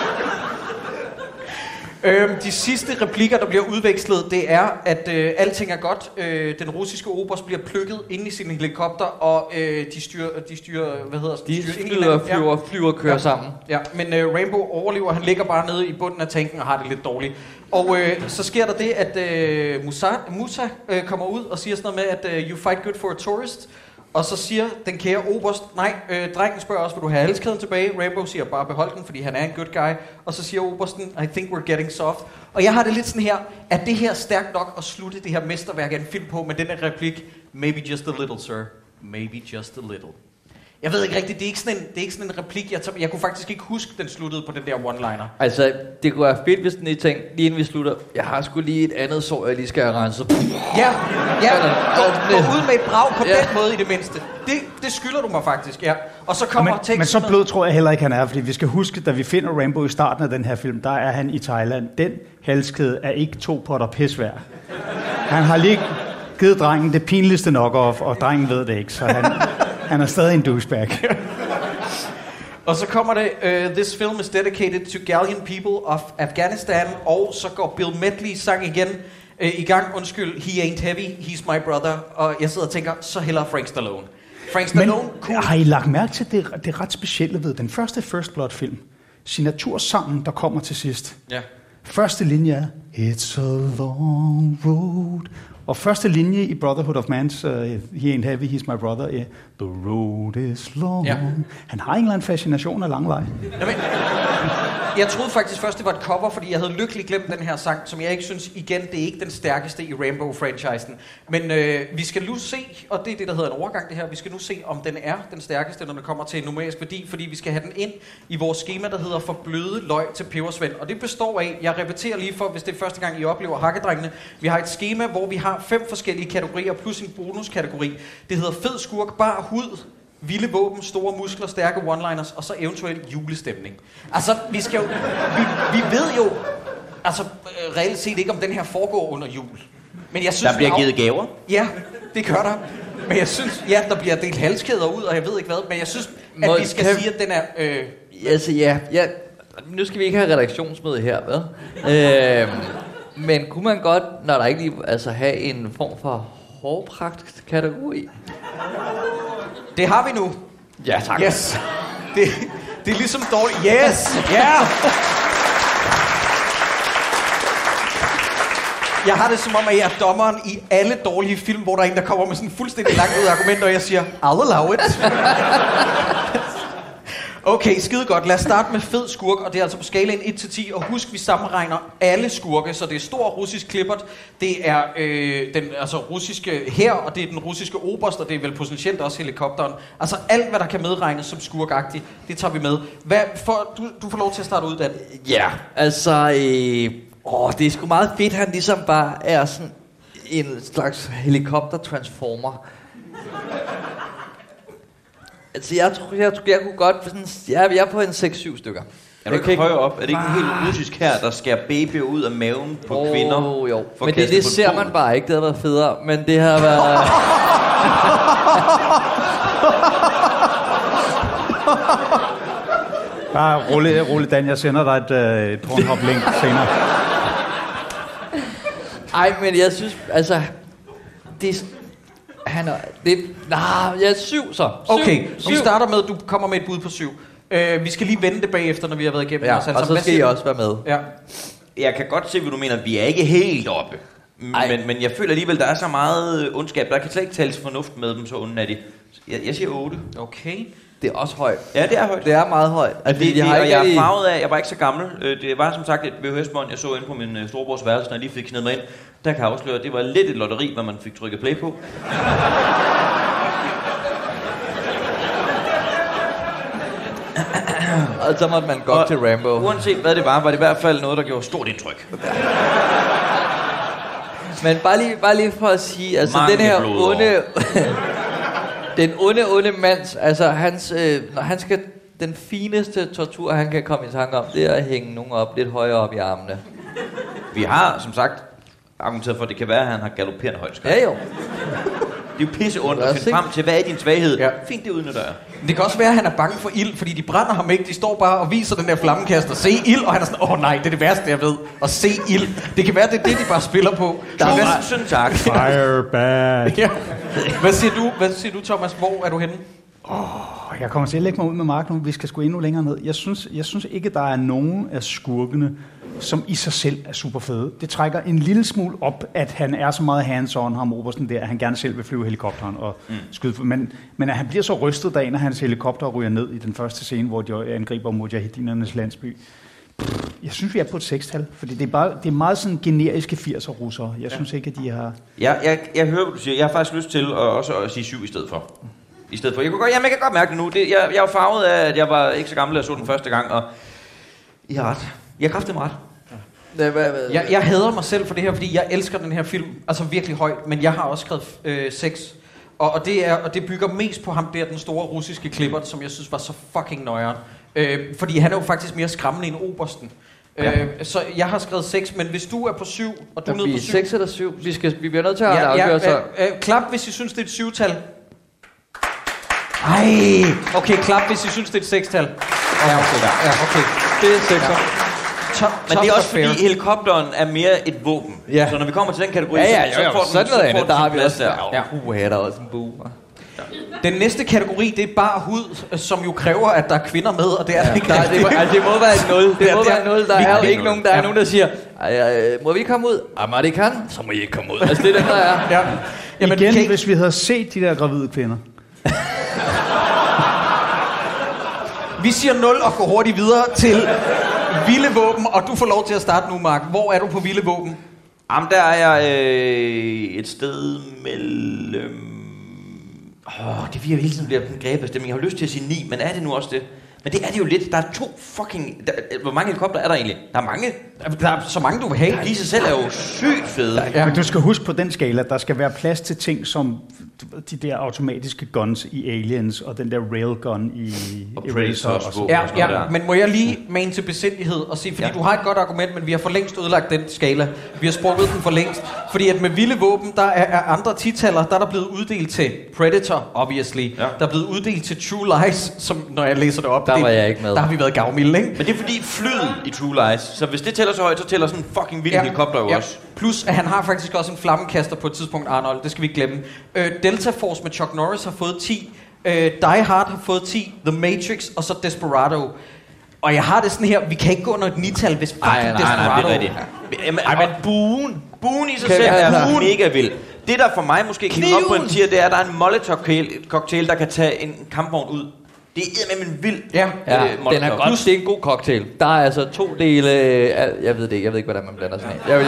De sidste replikker, der bliver udvekslet, det er, at alting er godt. Den russiske oberst bliver plukket inde i sin helikopter, og de styrer, hvad hedder det? De flyver og kører sammen. Ja, men Rambo overlever, han ligger bare nede i bunden af tanken og har det lidt dårligt. Og så sker der det, at Musa kommer ud og siger sådan noget med, at you fight good for a tourist. Og så siger den kære oberst, nej, drengen spørger også, vil du have halskæden tilbage? Rambo siger, bare behold den, fordi han er en good guy. Og så siger obersten, I think we're getting soft. Og jeg har det lidt sådan her, at det her stærkt nok at slutte det her mesterværk af en film på med den her replik, maybe just a little, sir. Maybe just a little. Jeg ved ikke rigtigt, det er ikke sådan en replik, jeg kunne faktisk ikke huske, den sluttede på den der one-liner. Altså, det kunne være fedt, hvis den I tænkte, lige inden vi slutter, jeg har sgu lige et andet sår, jeg lige skal have renset. Ja, gå ud med et brag på den måde i det mindste. Det skylder du mig faktisk, ja. Og så kommer teksten... Men så blød tror jeg heller ikke, han er, fordi vi skal huske, da vi finder Rambo i starten af den her film, der er han i Thailand. Den halskæde er ikke 2 potter pis værd. Han har lige givet drengen det pinligste knock-off, og drengen ved det ikke, så han er stadig en douchebag. Og så kommer det, this film is dedicated to gallant people of Afghanistan, og så går Bill Medley sang igen i gang, undskyld, he ain't heavy, he's my brother, og jeg sidder og tænker, så hellere Frank Stallone. Frank Stallone, men har I lagt mærke til det ret specielle ved den første First Blood film? Signatursangen, der kommer til sidst. Ja. Første linje er, it's a long road. Og første linje i Brotherhood of Man's, he ain't heavy, he's my brother, the road is long. Ja. Han har en eller anden fascination af lang vej. Jamen, jeg troede faktisk først, det var et cover, fordi jeg havde lykkeligt glemt den her sang, som jeg ikke synes, igen, det er ikke den stærkeste i Rambo-franchisen. Men vi skal nu se, og det er det, der hedder en overgang det her, vi skal nu se, om den er den stærkeste, når den kommer til en numerisk værdi, fordi vi skal have den ind i vores schema, der hedder for bløde løg til pebersvend. Og det består af, jeg repeterer lige for, hvis det er første gang, I oplever Hakkedrengene, vi har et schema, hvor vi har 5 forskellige kategorier, plus en bonuskategori. Det hedder fed skurk, bar hud, vilde våben, store muskler, stærke one-liners, og så eventuelt julestemning. Altså, vi skal jo... Vi ved jo... Altså, reelt set ikke, om den her foregår under jul. Men jeg synes... Der bliver givet gaver? Ja, det gør der. Men jeg synes... Ja, der bliver delt halskæder ud, og jeg ved ikke hvad. Men jeg synes, at vi skal sige, at den er... Altså, ja. Nu skal vi ikke have redaktionsmøde her, hvad? Men kunne man godt, når der ikke lige... Altså, have en form for hårpragt-kategori? Det har vi nu. Ja, tak. Yes. Det er ligesom dårligt. Yes! Ja! Yeah. Jeg har det som om, at jeg er dommeren i alle dårlige film, hvor der er en, der kommer med sådan fuldstændig langt ud af argumenter, og jeg siger, I'll allow it. Okay, skide godt. Lad os starte med fed skurk, og det er altså på skalaen 1-10. Og husk, vi sammenregner alle skurke, så det er stor russisk klippert, det er den russiske hær, og det er den russiske oberst, og det er vel potentielt også helikopteren. Altså alt, hvad der kan medregnes som skurkagtigt, det tager vi med. Du får lov til at starte ud, Dan. Ja, altså... det er sgu meget fedt, han ligesom bare er sådan en slags helikopter-transformer. Altså, jeg kunne godt... Sådan, jeg er på en 6-7 stykker. Er du ikke højere op? Er det ikke en helt russisk her, der skærer baby ud af maven på kvinder? Jo. Men det ser man bare ikke. Det havde været federe. Men det har været... Bare rulle Dan, jeg sender dig et Pornhub-link senere. Ej, men jeg synes... Altså... Jeg er 7 så. 7, Okay, 7. Vi starter med, du kommer med et bud på 7. Vi skal lige vende det bagefter, når vi har været igennem. Ja, og så skal I også være med. Ja. Jeg kan godt se, hvad du mener. Vi er ikke helt oppe. Men jeg føler alligevel, der er så meget ondskab. Der kan slet ikke tales fornuft med dem, så onde er de. Jeg siger 8. Okay. Det er også højt. Ja, det er højt. Det er meget højt. Altså, jeg er farvet af, jeg var ikke så gammel. Det var som sagt et VHS-bånd, jeg så inde på min storebrors værelse, når jeg lige fik knedet mig ind. Der kan jeg afsløre, det var lidt et lotteri, hvad man fik trykket play på. Og så måtte man gå til Rambo. Uanset hvad det var det i hvert fald noget, der gjorde stort indtryk. Men bare lige for at sige, altså den her onde... Den onde mands, altså hans, når han skal, den fineste tortur, han kan komme i tanke om, det er at hænge nogen op lidt højere op i armene. Vi har, som sagt, argumenteret for, at det kan være, at han har galopperende højskab. Ja jo. Det er jo pisse ondt at finde frem til, hvad er din svaghed? Ja. Fint, det udnytter jeg. Det kan også være, at han er bange for ild, fordi de brænder ham ikke. De står bare og viser den der flammekaster. Se ild, og han er sådan, nej, det er det værste, jeg ved. At se ild. Det kan være, det er det, de bare spiller på. Tusind tak. Fireback. Ja. Hvad siger du, Thomas? Hvor er du henne? Jeg kommer til at lægge mig ud med Mark nu. Vi skal sgu endnu længere ned. Jeg synes ikke, der er nogen af skurkene, som i sig selv er super fede. Det trækker en lille smule op, at han er så meget hands-on, ham Obersten der, at han gerne selv vil flyve helikopteren og skyde. Men at han bliver så rystet, da en af hans helikopter ryger ned i den første scene, hvor de angriber mujahedinernes landsby. Jeg synes, vi er på et 6-tal, fordi det er meget sådan generiske 80'er russere. Jeg synes ikke, at de har... Jeg hører, hvad du siger. Jeg har faktisk lyst til også at sige 7 i stedet for. Jeg kan godt mærke det nu. Jeg er jo farvet af, at jeg var ikke så gammel, da jeg så den første gang, og I har ret. Jeg har kraftigt ret. Jeg hader mig selv for det her, fordi jeg elsker den her film, altså virkelig højt, men jeg har også skrevet 6. Og det bygger mest på ham der, den store russiske klipper, som jeg synes var så fucking nøjeren. Fordi han er jo faktisk mere skræmmende end Obersten. Ja. Så jeg har skrevet 6, men hvis du er på 7, og du er nede på 7... 6 eller 7? Vi bliver nødt til at afgøre så. Klap, hvis I synes, det er et 7-tal. Ej, okay, klap, hvis I synes, det er et 6-tal. Ja, okay. Det er 6'er. Ja. Men det er også fordi helikopteren er mere et våben. Ja. Så når vi kommer til den kategori, så får den sådan noget. Der har vi også der. Der er også en boomer. Den næste kategori, det er bare hud, som jo kræver, at der er kvinder med, og det er det ikke. Det må være et 0. Det må være et 0. Der er jo ikke nogen, der siger, må vi komme ud? Jamen, det kan. Så må I ikke komme ud. Altså, det er den, der er. Ja. Jamen, igen, hvis vi havde set de der gravide kvinder. Vi siger 0 og går hurtigt videre til vilde våben, og du får lov til at starte nu, Mark. Hvor er du på vilde våben? Jamen, der er jeg et sted mellem... det virker hele tiden bliver en grebestemning. Jeg har lyst til at sige 9, men er det nu også det? Men det er det jo lidt. Der er 2 fucking... hvor mange helikopter er der egentlig? Der er mange. Der er så mange, du vil have. De i sig selv er jo sygt fede. Ja. Men du skal huske på den skala, der skal være plads til ting som de der automatiske guns i Aliens, og den der railgun i Eraser. Ja, men må jeg lige mane til besindighed og sige, fordi du har et godt argument, men vi har for længst ødelagt den skala. Vi har sprukket den for længst. Fordi at med vilde våben, der er andre 10-taller, der er blevet uddelt til Predator, obviously. Ja. Der er blevet uddelt til True Lies, som når jeg læser det op, der var jeg ikke med. Der har vi været gavmilde, ikke? Men det er fordi flyet i True Lies, så hvis det tæller så højt, så tæller sådan en fucking vild helikopter jo også. Plus at han har faktisk også en flammekaster på et tidspunkt, Arnold. Det skal vi ikke glemme. Delta Force med Chuck Norris har fået 10. Die Hard har fået 10. The Matrix og så Desperado. Og jeg har det sådan her, vi kan ikke gå under et 9-tal, hvis fucking Desperado... Nej, det er rigtigt. Men Buen i sig selv er mega vild. Det der for mig måske kan op på en tier, det er, at der er en Molotov-cocktail, der kan tage en kampvogn ud. Det er med en vild. Ja, den er godt. Det er en god cocktail. Der er altså 2 dele... Jeg ved ikke, hvordan man blander sådan en.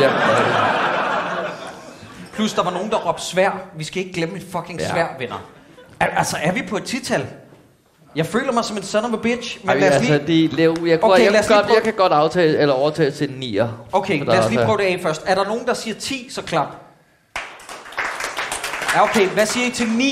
Plus der var nogen, der råbte svær. Vi skal ikke glemme et fucking svær, venner. Altså, er vi på et 10-tal? Jeg føler mig som en son of a bitch. Men lad os lige... Jeg kan godt overtage til en 9'er. Okay, lad os lige prøve det af først. Er der nogen, der siger 10, så klap. Ja, okay. Hvad siger I til 9?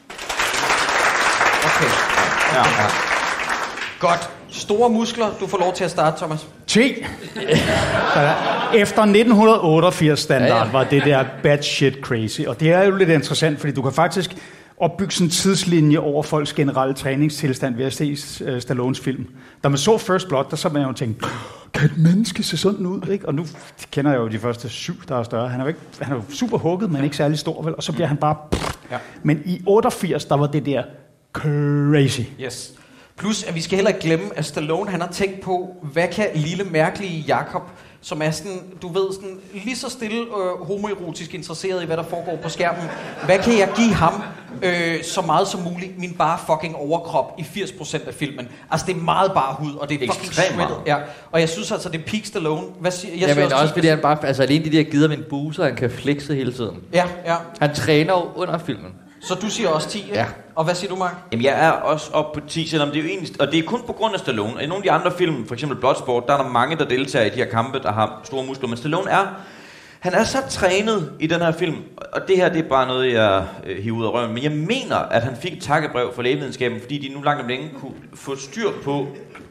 Okay. Ja. Godt. Store muskler. Du får lov til at starte, Thomas. 10. Efter 1988 standard var det der bad shit crazy. Og det er jo lidt interessant, fordi du kan faktisk opbygge sådan en tidslinje over folks generelle træningstilstand ved at se Stallones film. Da man så First Blood, der så man jo tænkt, kan et menneske se sådan ud? Ikke? Og nu kender jeg jo de første 7, der er større. Han er jo super hugget, men ikke særlig stor, vel? Og så bliver han bare... Ja. Men i 88, der var det der crazy. Yes. Plus, at vi skal heller ikke glemme, at Stallone, han har tænkt på, hvad kan lille mærkelige Jakob, som er sådan, du ved, sådan lige så stille homoerotisk interesseret i, hvad der foregår på skærmen. Hvad kan jeg give ham så meget som muligt, min bare fucking overkrop i 80% af filmen? Altså, det er meget bare hud, og det er fucking shredded. Ja. Og jeg synes altså, det er peak Stallone. Hvad siger, jeg men også fordi han bare, altså alene de der gider med en buser, han kan flexe hele tiden. Ja. Han træner jo under filmen. Så du siger også 10, ikke? Ja. Og hvad siger du, Mark? Jamen, jeg er også oppe på 10, selvom det er jo egentlig... Og det er kun på grund af Stallone. I nogle af de andre film, for eksempel Bloodsport, der er der mange, der deltager i de her kampe, der har store muskler. Men Stallone Han er så trænet i den her film, og det her det er bare noget, jeg hiver ud af røven, men jeg mener, at han fik et takkebrev fra lægevidenskaben, fordi de nu langt om længe kunne få styr på...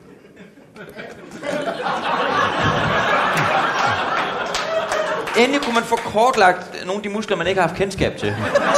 Endelig kunne man få kortlagt nogle af de muskler, man ikke har haft kendskab til.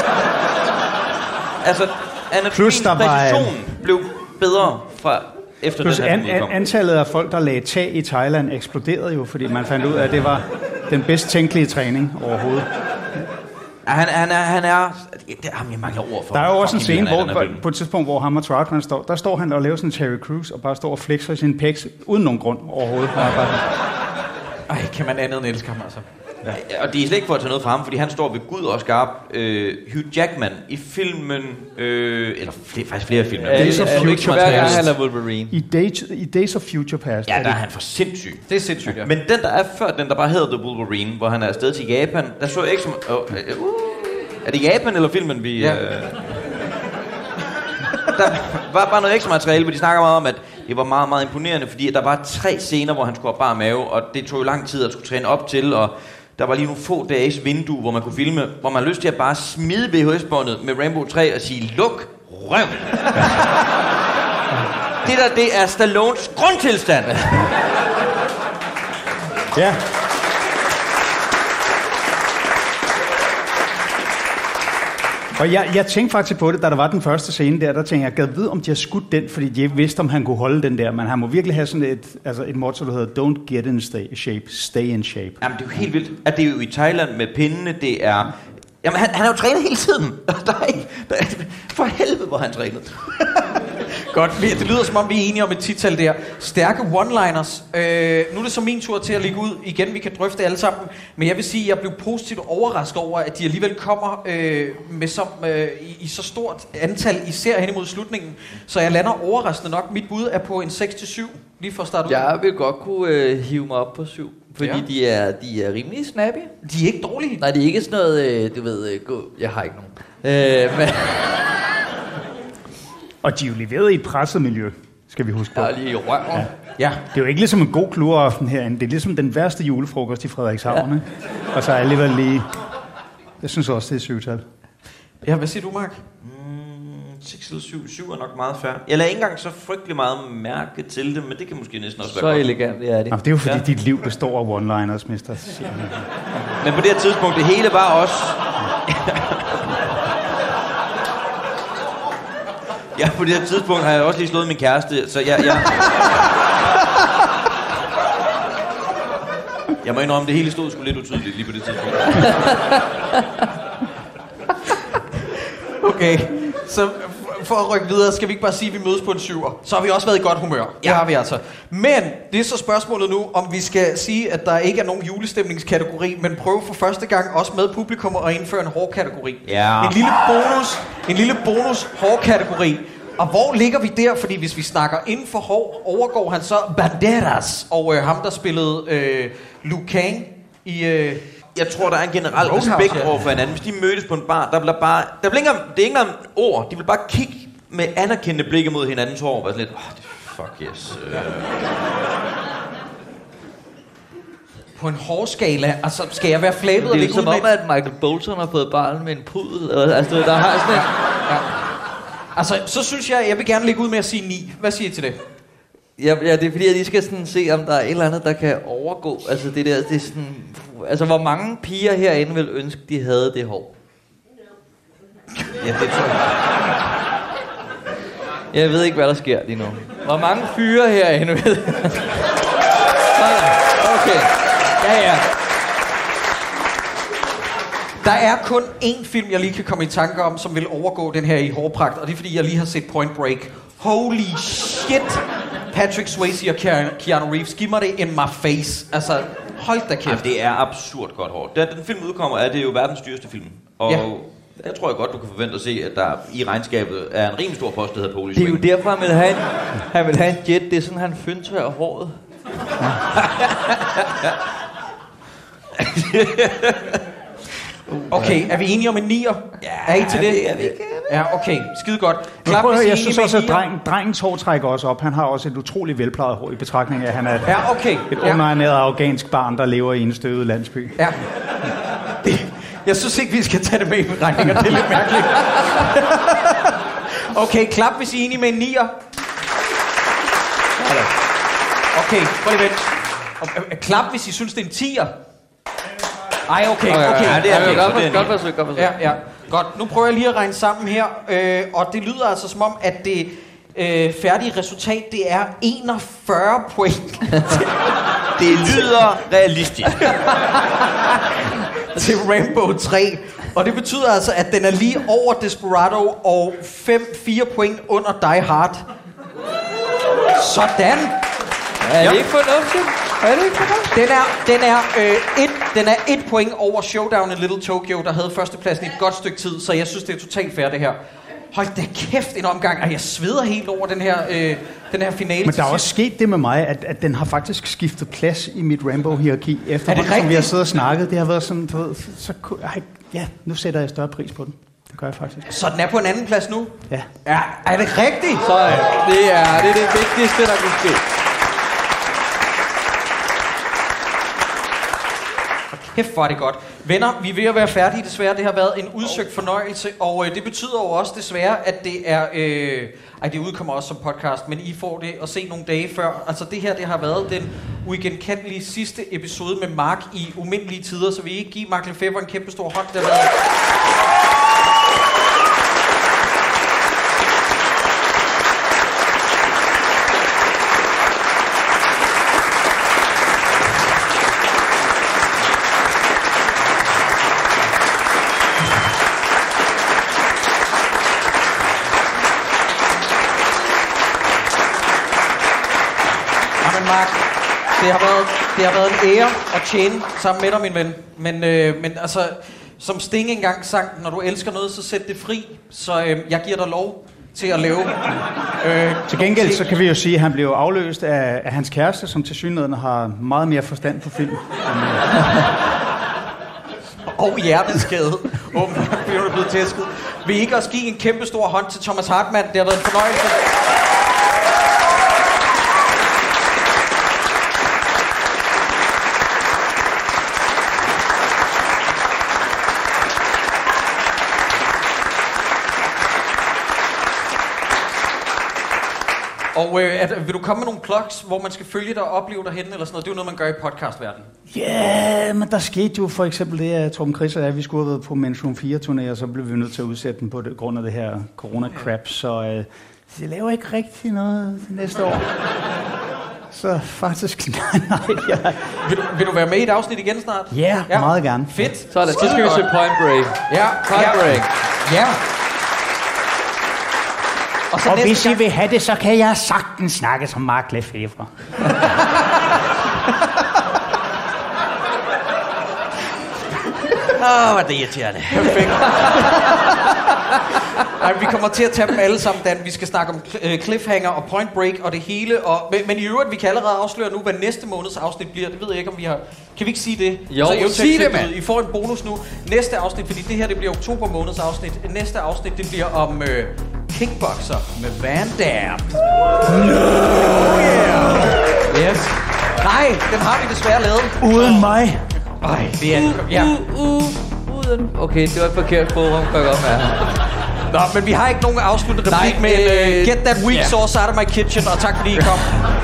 Altså, anatomiens præcision blev bedre fra efter plus den her film udkom. Antallet af folk, der lagde tag i Thailand, eksploderede jo, fordi man fandt ud af, at det var den bedst tænkelige træning overhovedet. Ja, han er... Jeg mangler ord for. Der er jo også en scene, hvor, på et tidspunkt, hvor ham og Troutman står. Der står han og laver sådan en Terry Crews, og bare står og flexer sin pecs, uden nogen grund overhovedet. Ej, kan man andet end elske ham, altså. Ja. Og det er slet ikke for at tage noget fra ham, fordi han står ved Gud og skarp. Hugh Jackman i filmen... eller faktisk flere film. Days of Future Past. Han er Wolverine. I Days of Future Past. Ja, der er han for sindssyg. Det er sindssygt, ja. Men den, der er før den, der bare hedder The Wolverine, hvor han er afsted til Japan, der så jeg ikke som... er det Japan eller filmen, vi... Ja. Der var bare noget ekstra materiale, hvor de snakker meget om, at det var meget, meget imponerende, fordi der var 3 scener, hvor han skulle have bare mave, og det tog jo lang tid at skulle træne op til, og der var lige nogle få dages vindue, hvor man kunne filme, hvor man har lyst til at bare smide VHS-båndet med Rambo 3 og sige, luk røv. Det er Stallones grundtilstand. Ja. Og jeg tænkte faktisk på det, da der var den første scene der tænkte jeg, gad vide, om de har skudt den, fordi de ikke vidste, om han kunne holde den der. Men han må virkelig have sådan et motto, der hedder, don't get in shape, stay in shape. Jamen, det er jo helt vildt, at det er jo i Thailand med pindene, det er... Jamen, han er jo trænet hele tiden. Der er for helvede, hvor han trænet. Godt, det lyder som om vi er enige om et tital der. Stærke one-liners. Nu er det så min tur til at ligge ud igen. Vi kan drøfte alle sammen. Men jeg vil sige, at jeg blev positivt overrasket over, at de alligevel kommer med i så stort antal, især hen imod slutningen. Så jeg lander overraskende nok. Mit bud er på en 6-7. Lige for at starte ud. Jeg vil godt kunne hive mig op på 7. Fordi de er rimelig snappy. De er ikke dårlige. Nej, det er ikke sådan noget, du ved, jeg har ikke nogen. Men og de er jo leveret i et presset miljø, skal vi huske på. Ja, lige i røven. Ja. Det er jo ikke ligesom en god kluraften herinde. Det er ligesom den værste julefrokost i Frederikshavn. Ja. Og så alligevel lige... Jeg synes også, det er 7-tal. Ja, hvad siger du, Mark? 6 eller 7 er nok meget fair. Jeg lader ikke engang så frygtelig meget mærke til det, men det kan måske næsten også være så godt. Elegant, det er det. Jamen, det er jo fordi dit liv består af one-liners, mister. Men på det her tidspunkt, det hele var også... Ja, på det her tidspunkt har jeg også lige slået min kæreste, så jeg må indrømme, det hele stod sgu lidt utydeligt lige på det tidspunkt. Okay, så for at rykke videre, skal vi ikke bare sige, at vi mødes på en 7'er. Så har vi også været i godt humør. Ja. Det har vi altså. Men det er så spørgsmålet nu, om vi skal sige, at der ikke er nogen julestemningskategori, men prøve for første gang også med publikum at indføre en hårkategori. Ja. En lille bonus hårkategori. Og hvor ligger vi der? Fordi hvis vi snakker inden for hår, overgår han så Banderas og ham, der spillede Liu Kang i... Jeg tror, der er en generel respekt over for hinanden. Hvis de mødtes på en bar, det er ikke engang ord. De vil bare kigge med anerkendte blikke mod hinandens hår. Og sådan lidt, fuck yes. På en hårskala, altså skal jeg være flabet og ligge ud med... Det er som om, at Michael Bolton har fået barn med en pudel. Altså, der har sådan en... Ja. Altså, så synes jeg vil gerne ligge ud med at sige 9. Hvad siger I til det? Ja, det er fordi, at de skal sådan se, om der er et eller andet, der kan overgå. Altså, det er sådan... Altså, hvor mange piger herinde vil ønske, de havde det hår? Ja, det tror jeg. Jeg ved ikke, hvad der sker lige nu. Hvor mange fyre herinde ved? Okay. Ja. Der er kun én film, jeg lige kan komme i tanke om, som vil overgå den her i hårpragt, og det er fordi, jeg lige har set Point Break. Holy shit! Patrick Swayze og Keanu Reeves, giv mig det in my face. Altså, hold da kæft. Det er absurd godt hår. Da den film udkommer, er det jo verdens dyreste film. Og jeg tror jeg godt, du kan forvente at se, at der i regnskabet er en rimelig stor post, der hedder Polish. Det er jo derfor, han vil have en jet. Det er sådan, han fyndtværer håret. Okay, er vi enige om en 9'er? Ja, er I til det? Det er vi. Ja, okay, skide godt. Jeg synes også, at drengens hår trækker også op. Han har også et utroligt velplejet hår i betragtning af, at han er et underernæret afghansk barn, der lever i en støvet landsby. Ja. Jeg synes ikke, vi skal tage det med i beregninger. Det er lidt mærkeligt. Okay, klap, hvis I er enige med en 9'er. Okay, prøv lige vent. Klap, hvis I synes, det er en 10'er. Ej, okay. Ja, det er godt forsøg. Ja. Godt, nu prøver jeg lige at regne sammen her. Og det lyder altså som om, at det færdige resultat, det er 41 point. Det lyder realistisk. Til Rambo 3. Og det betyder altså, at den er lige over Desperado og 4 point under Die Hard. Sådan. Er det ikke fornuftigt? Den er 1 point over Showdown in Little Tokyo, der havde førstepladsen i et godt stykke tid, så jeg synes, det er totalt fair, det her. Hold da kæft, en omgang. Jeg sveder helt over den her finale. Men der er også sket det med mig, at den har faktisk skiftet plads i mit Rambo-hierarki. Efterhånden, som vi har siddet og snakket, det har været sådan, du ved, nu sætter jeg større pris på den. Det gør jeg faktisk. Så den er på en anden plads nu? Ja. Er det rigtigt? Så det er det vigtigste, der kunne ske. Kæft, hvor er det godt. Venner, vi er ved at være færdige desværre. Det har været en udsøgt fornøjelse, og det betyder jo også desværre, at det er... det udkommer også som podcast, men I får det at se nogle dage før. Altså det her, det har været den uigenkendelige sidste episode med Mark i umindelige tider, så vi ikke give Mark Lefebvre en kæmpe stor hånd. Det har været... Det har været en ære at tjene sammen med dig, min ven. Men altså, som Sting engang sang, når du elsker noget, så sæt det fri. Så jeg giver dig lov til at lave... Til gengæld så kan vi jo sige, at han blev afløst af hans kæreste, som tilsyneladende har meget mere forstand på film. Og hjerteskade. Åbenbart bliver du blevet tæsket. Vil I ikke også give en kæmpe stor hånd til Thomas Hartmann? Det har været en fornøjelse. Og vil du komme med nogle plugs, hvor man skal følge dig og opleve dig henne, eller sådan noget? Det er jo noget, man gør i podcastverdenen. Ja, men der skete jo for eksempel det, at Torben Chris og jeg, vi skulle have været på Mention 4-turné, og så blev vi nødt til at udsætte den på grund af det her corona-crap, så jeg laver ikke rigtig noget næste år. Så faktisk, nej. Vil du være med i et afsnit igen snart? Ja, meget gerne. Fedt. Så skal vi se Point Break. Ja, Point Break. Ja. Og hvis I vil have det, så kan jeg sagtens snakke som Mark Lefebvre. Hvor det irriterende. Perfekt. Ej, vi kommer til at tage dem alle sammen, Dan. Vi skal snakke om Cliffhanger og Point Break og det hele. Men i øvrigt, vi kan allerede afsløre nu, hvad næste måneds afsnit bliver. Det ved jeg ikke, om vi har... Kan vi ikke sige det? Jo, sig det, mand! I får en bonus nu. Næste afsnit, fordi det her, det bliver oktober måneds afsnit. Næste afsnit, det bliver om kickboxer med Van Damme. No! Yeah. Yes. Nej, den har vi desværre lavet. Uden mig. Ej, det er... Ja. Uden. Okay, det var et forkert forum, kan jeg godt mærke. Nå, men vi har ikke nogen afsluttende replik med Get That Weak Sauce Out of My Kitchen, og tak fordi I kom.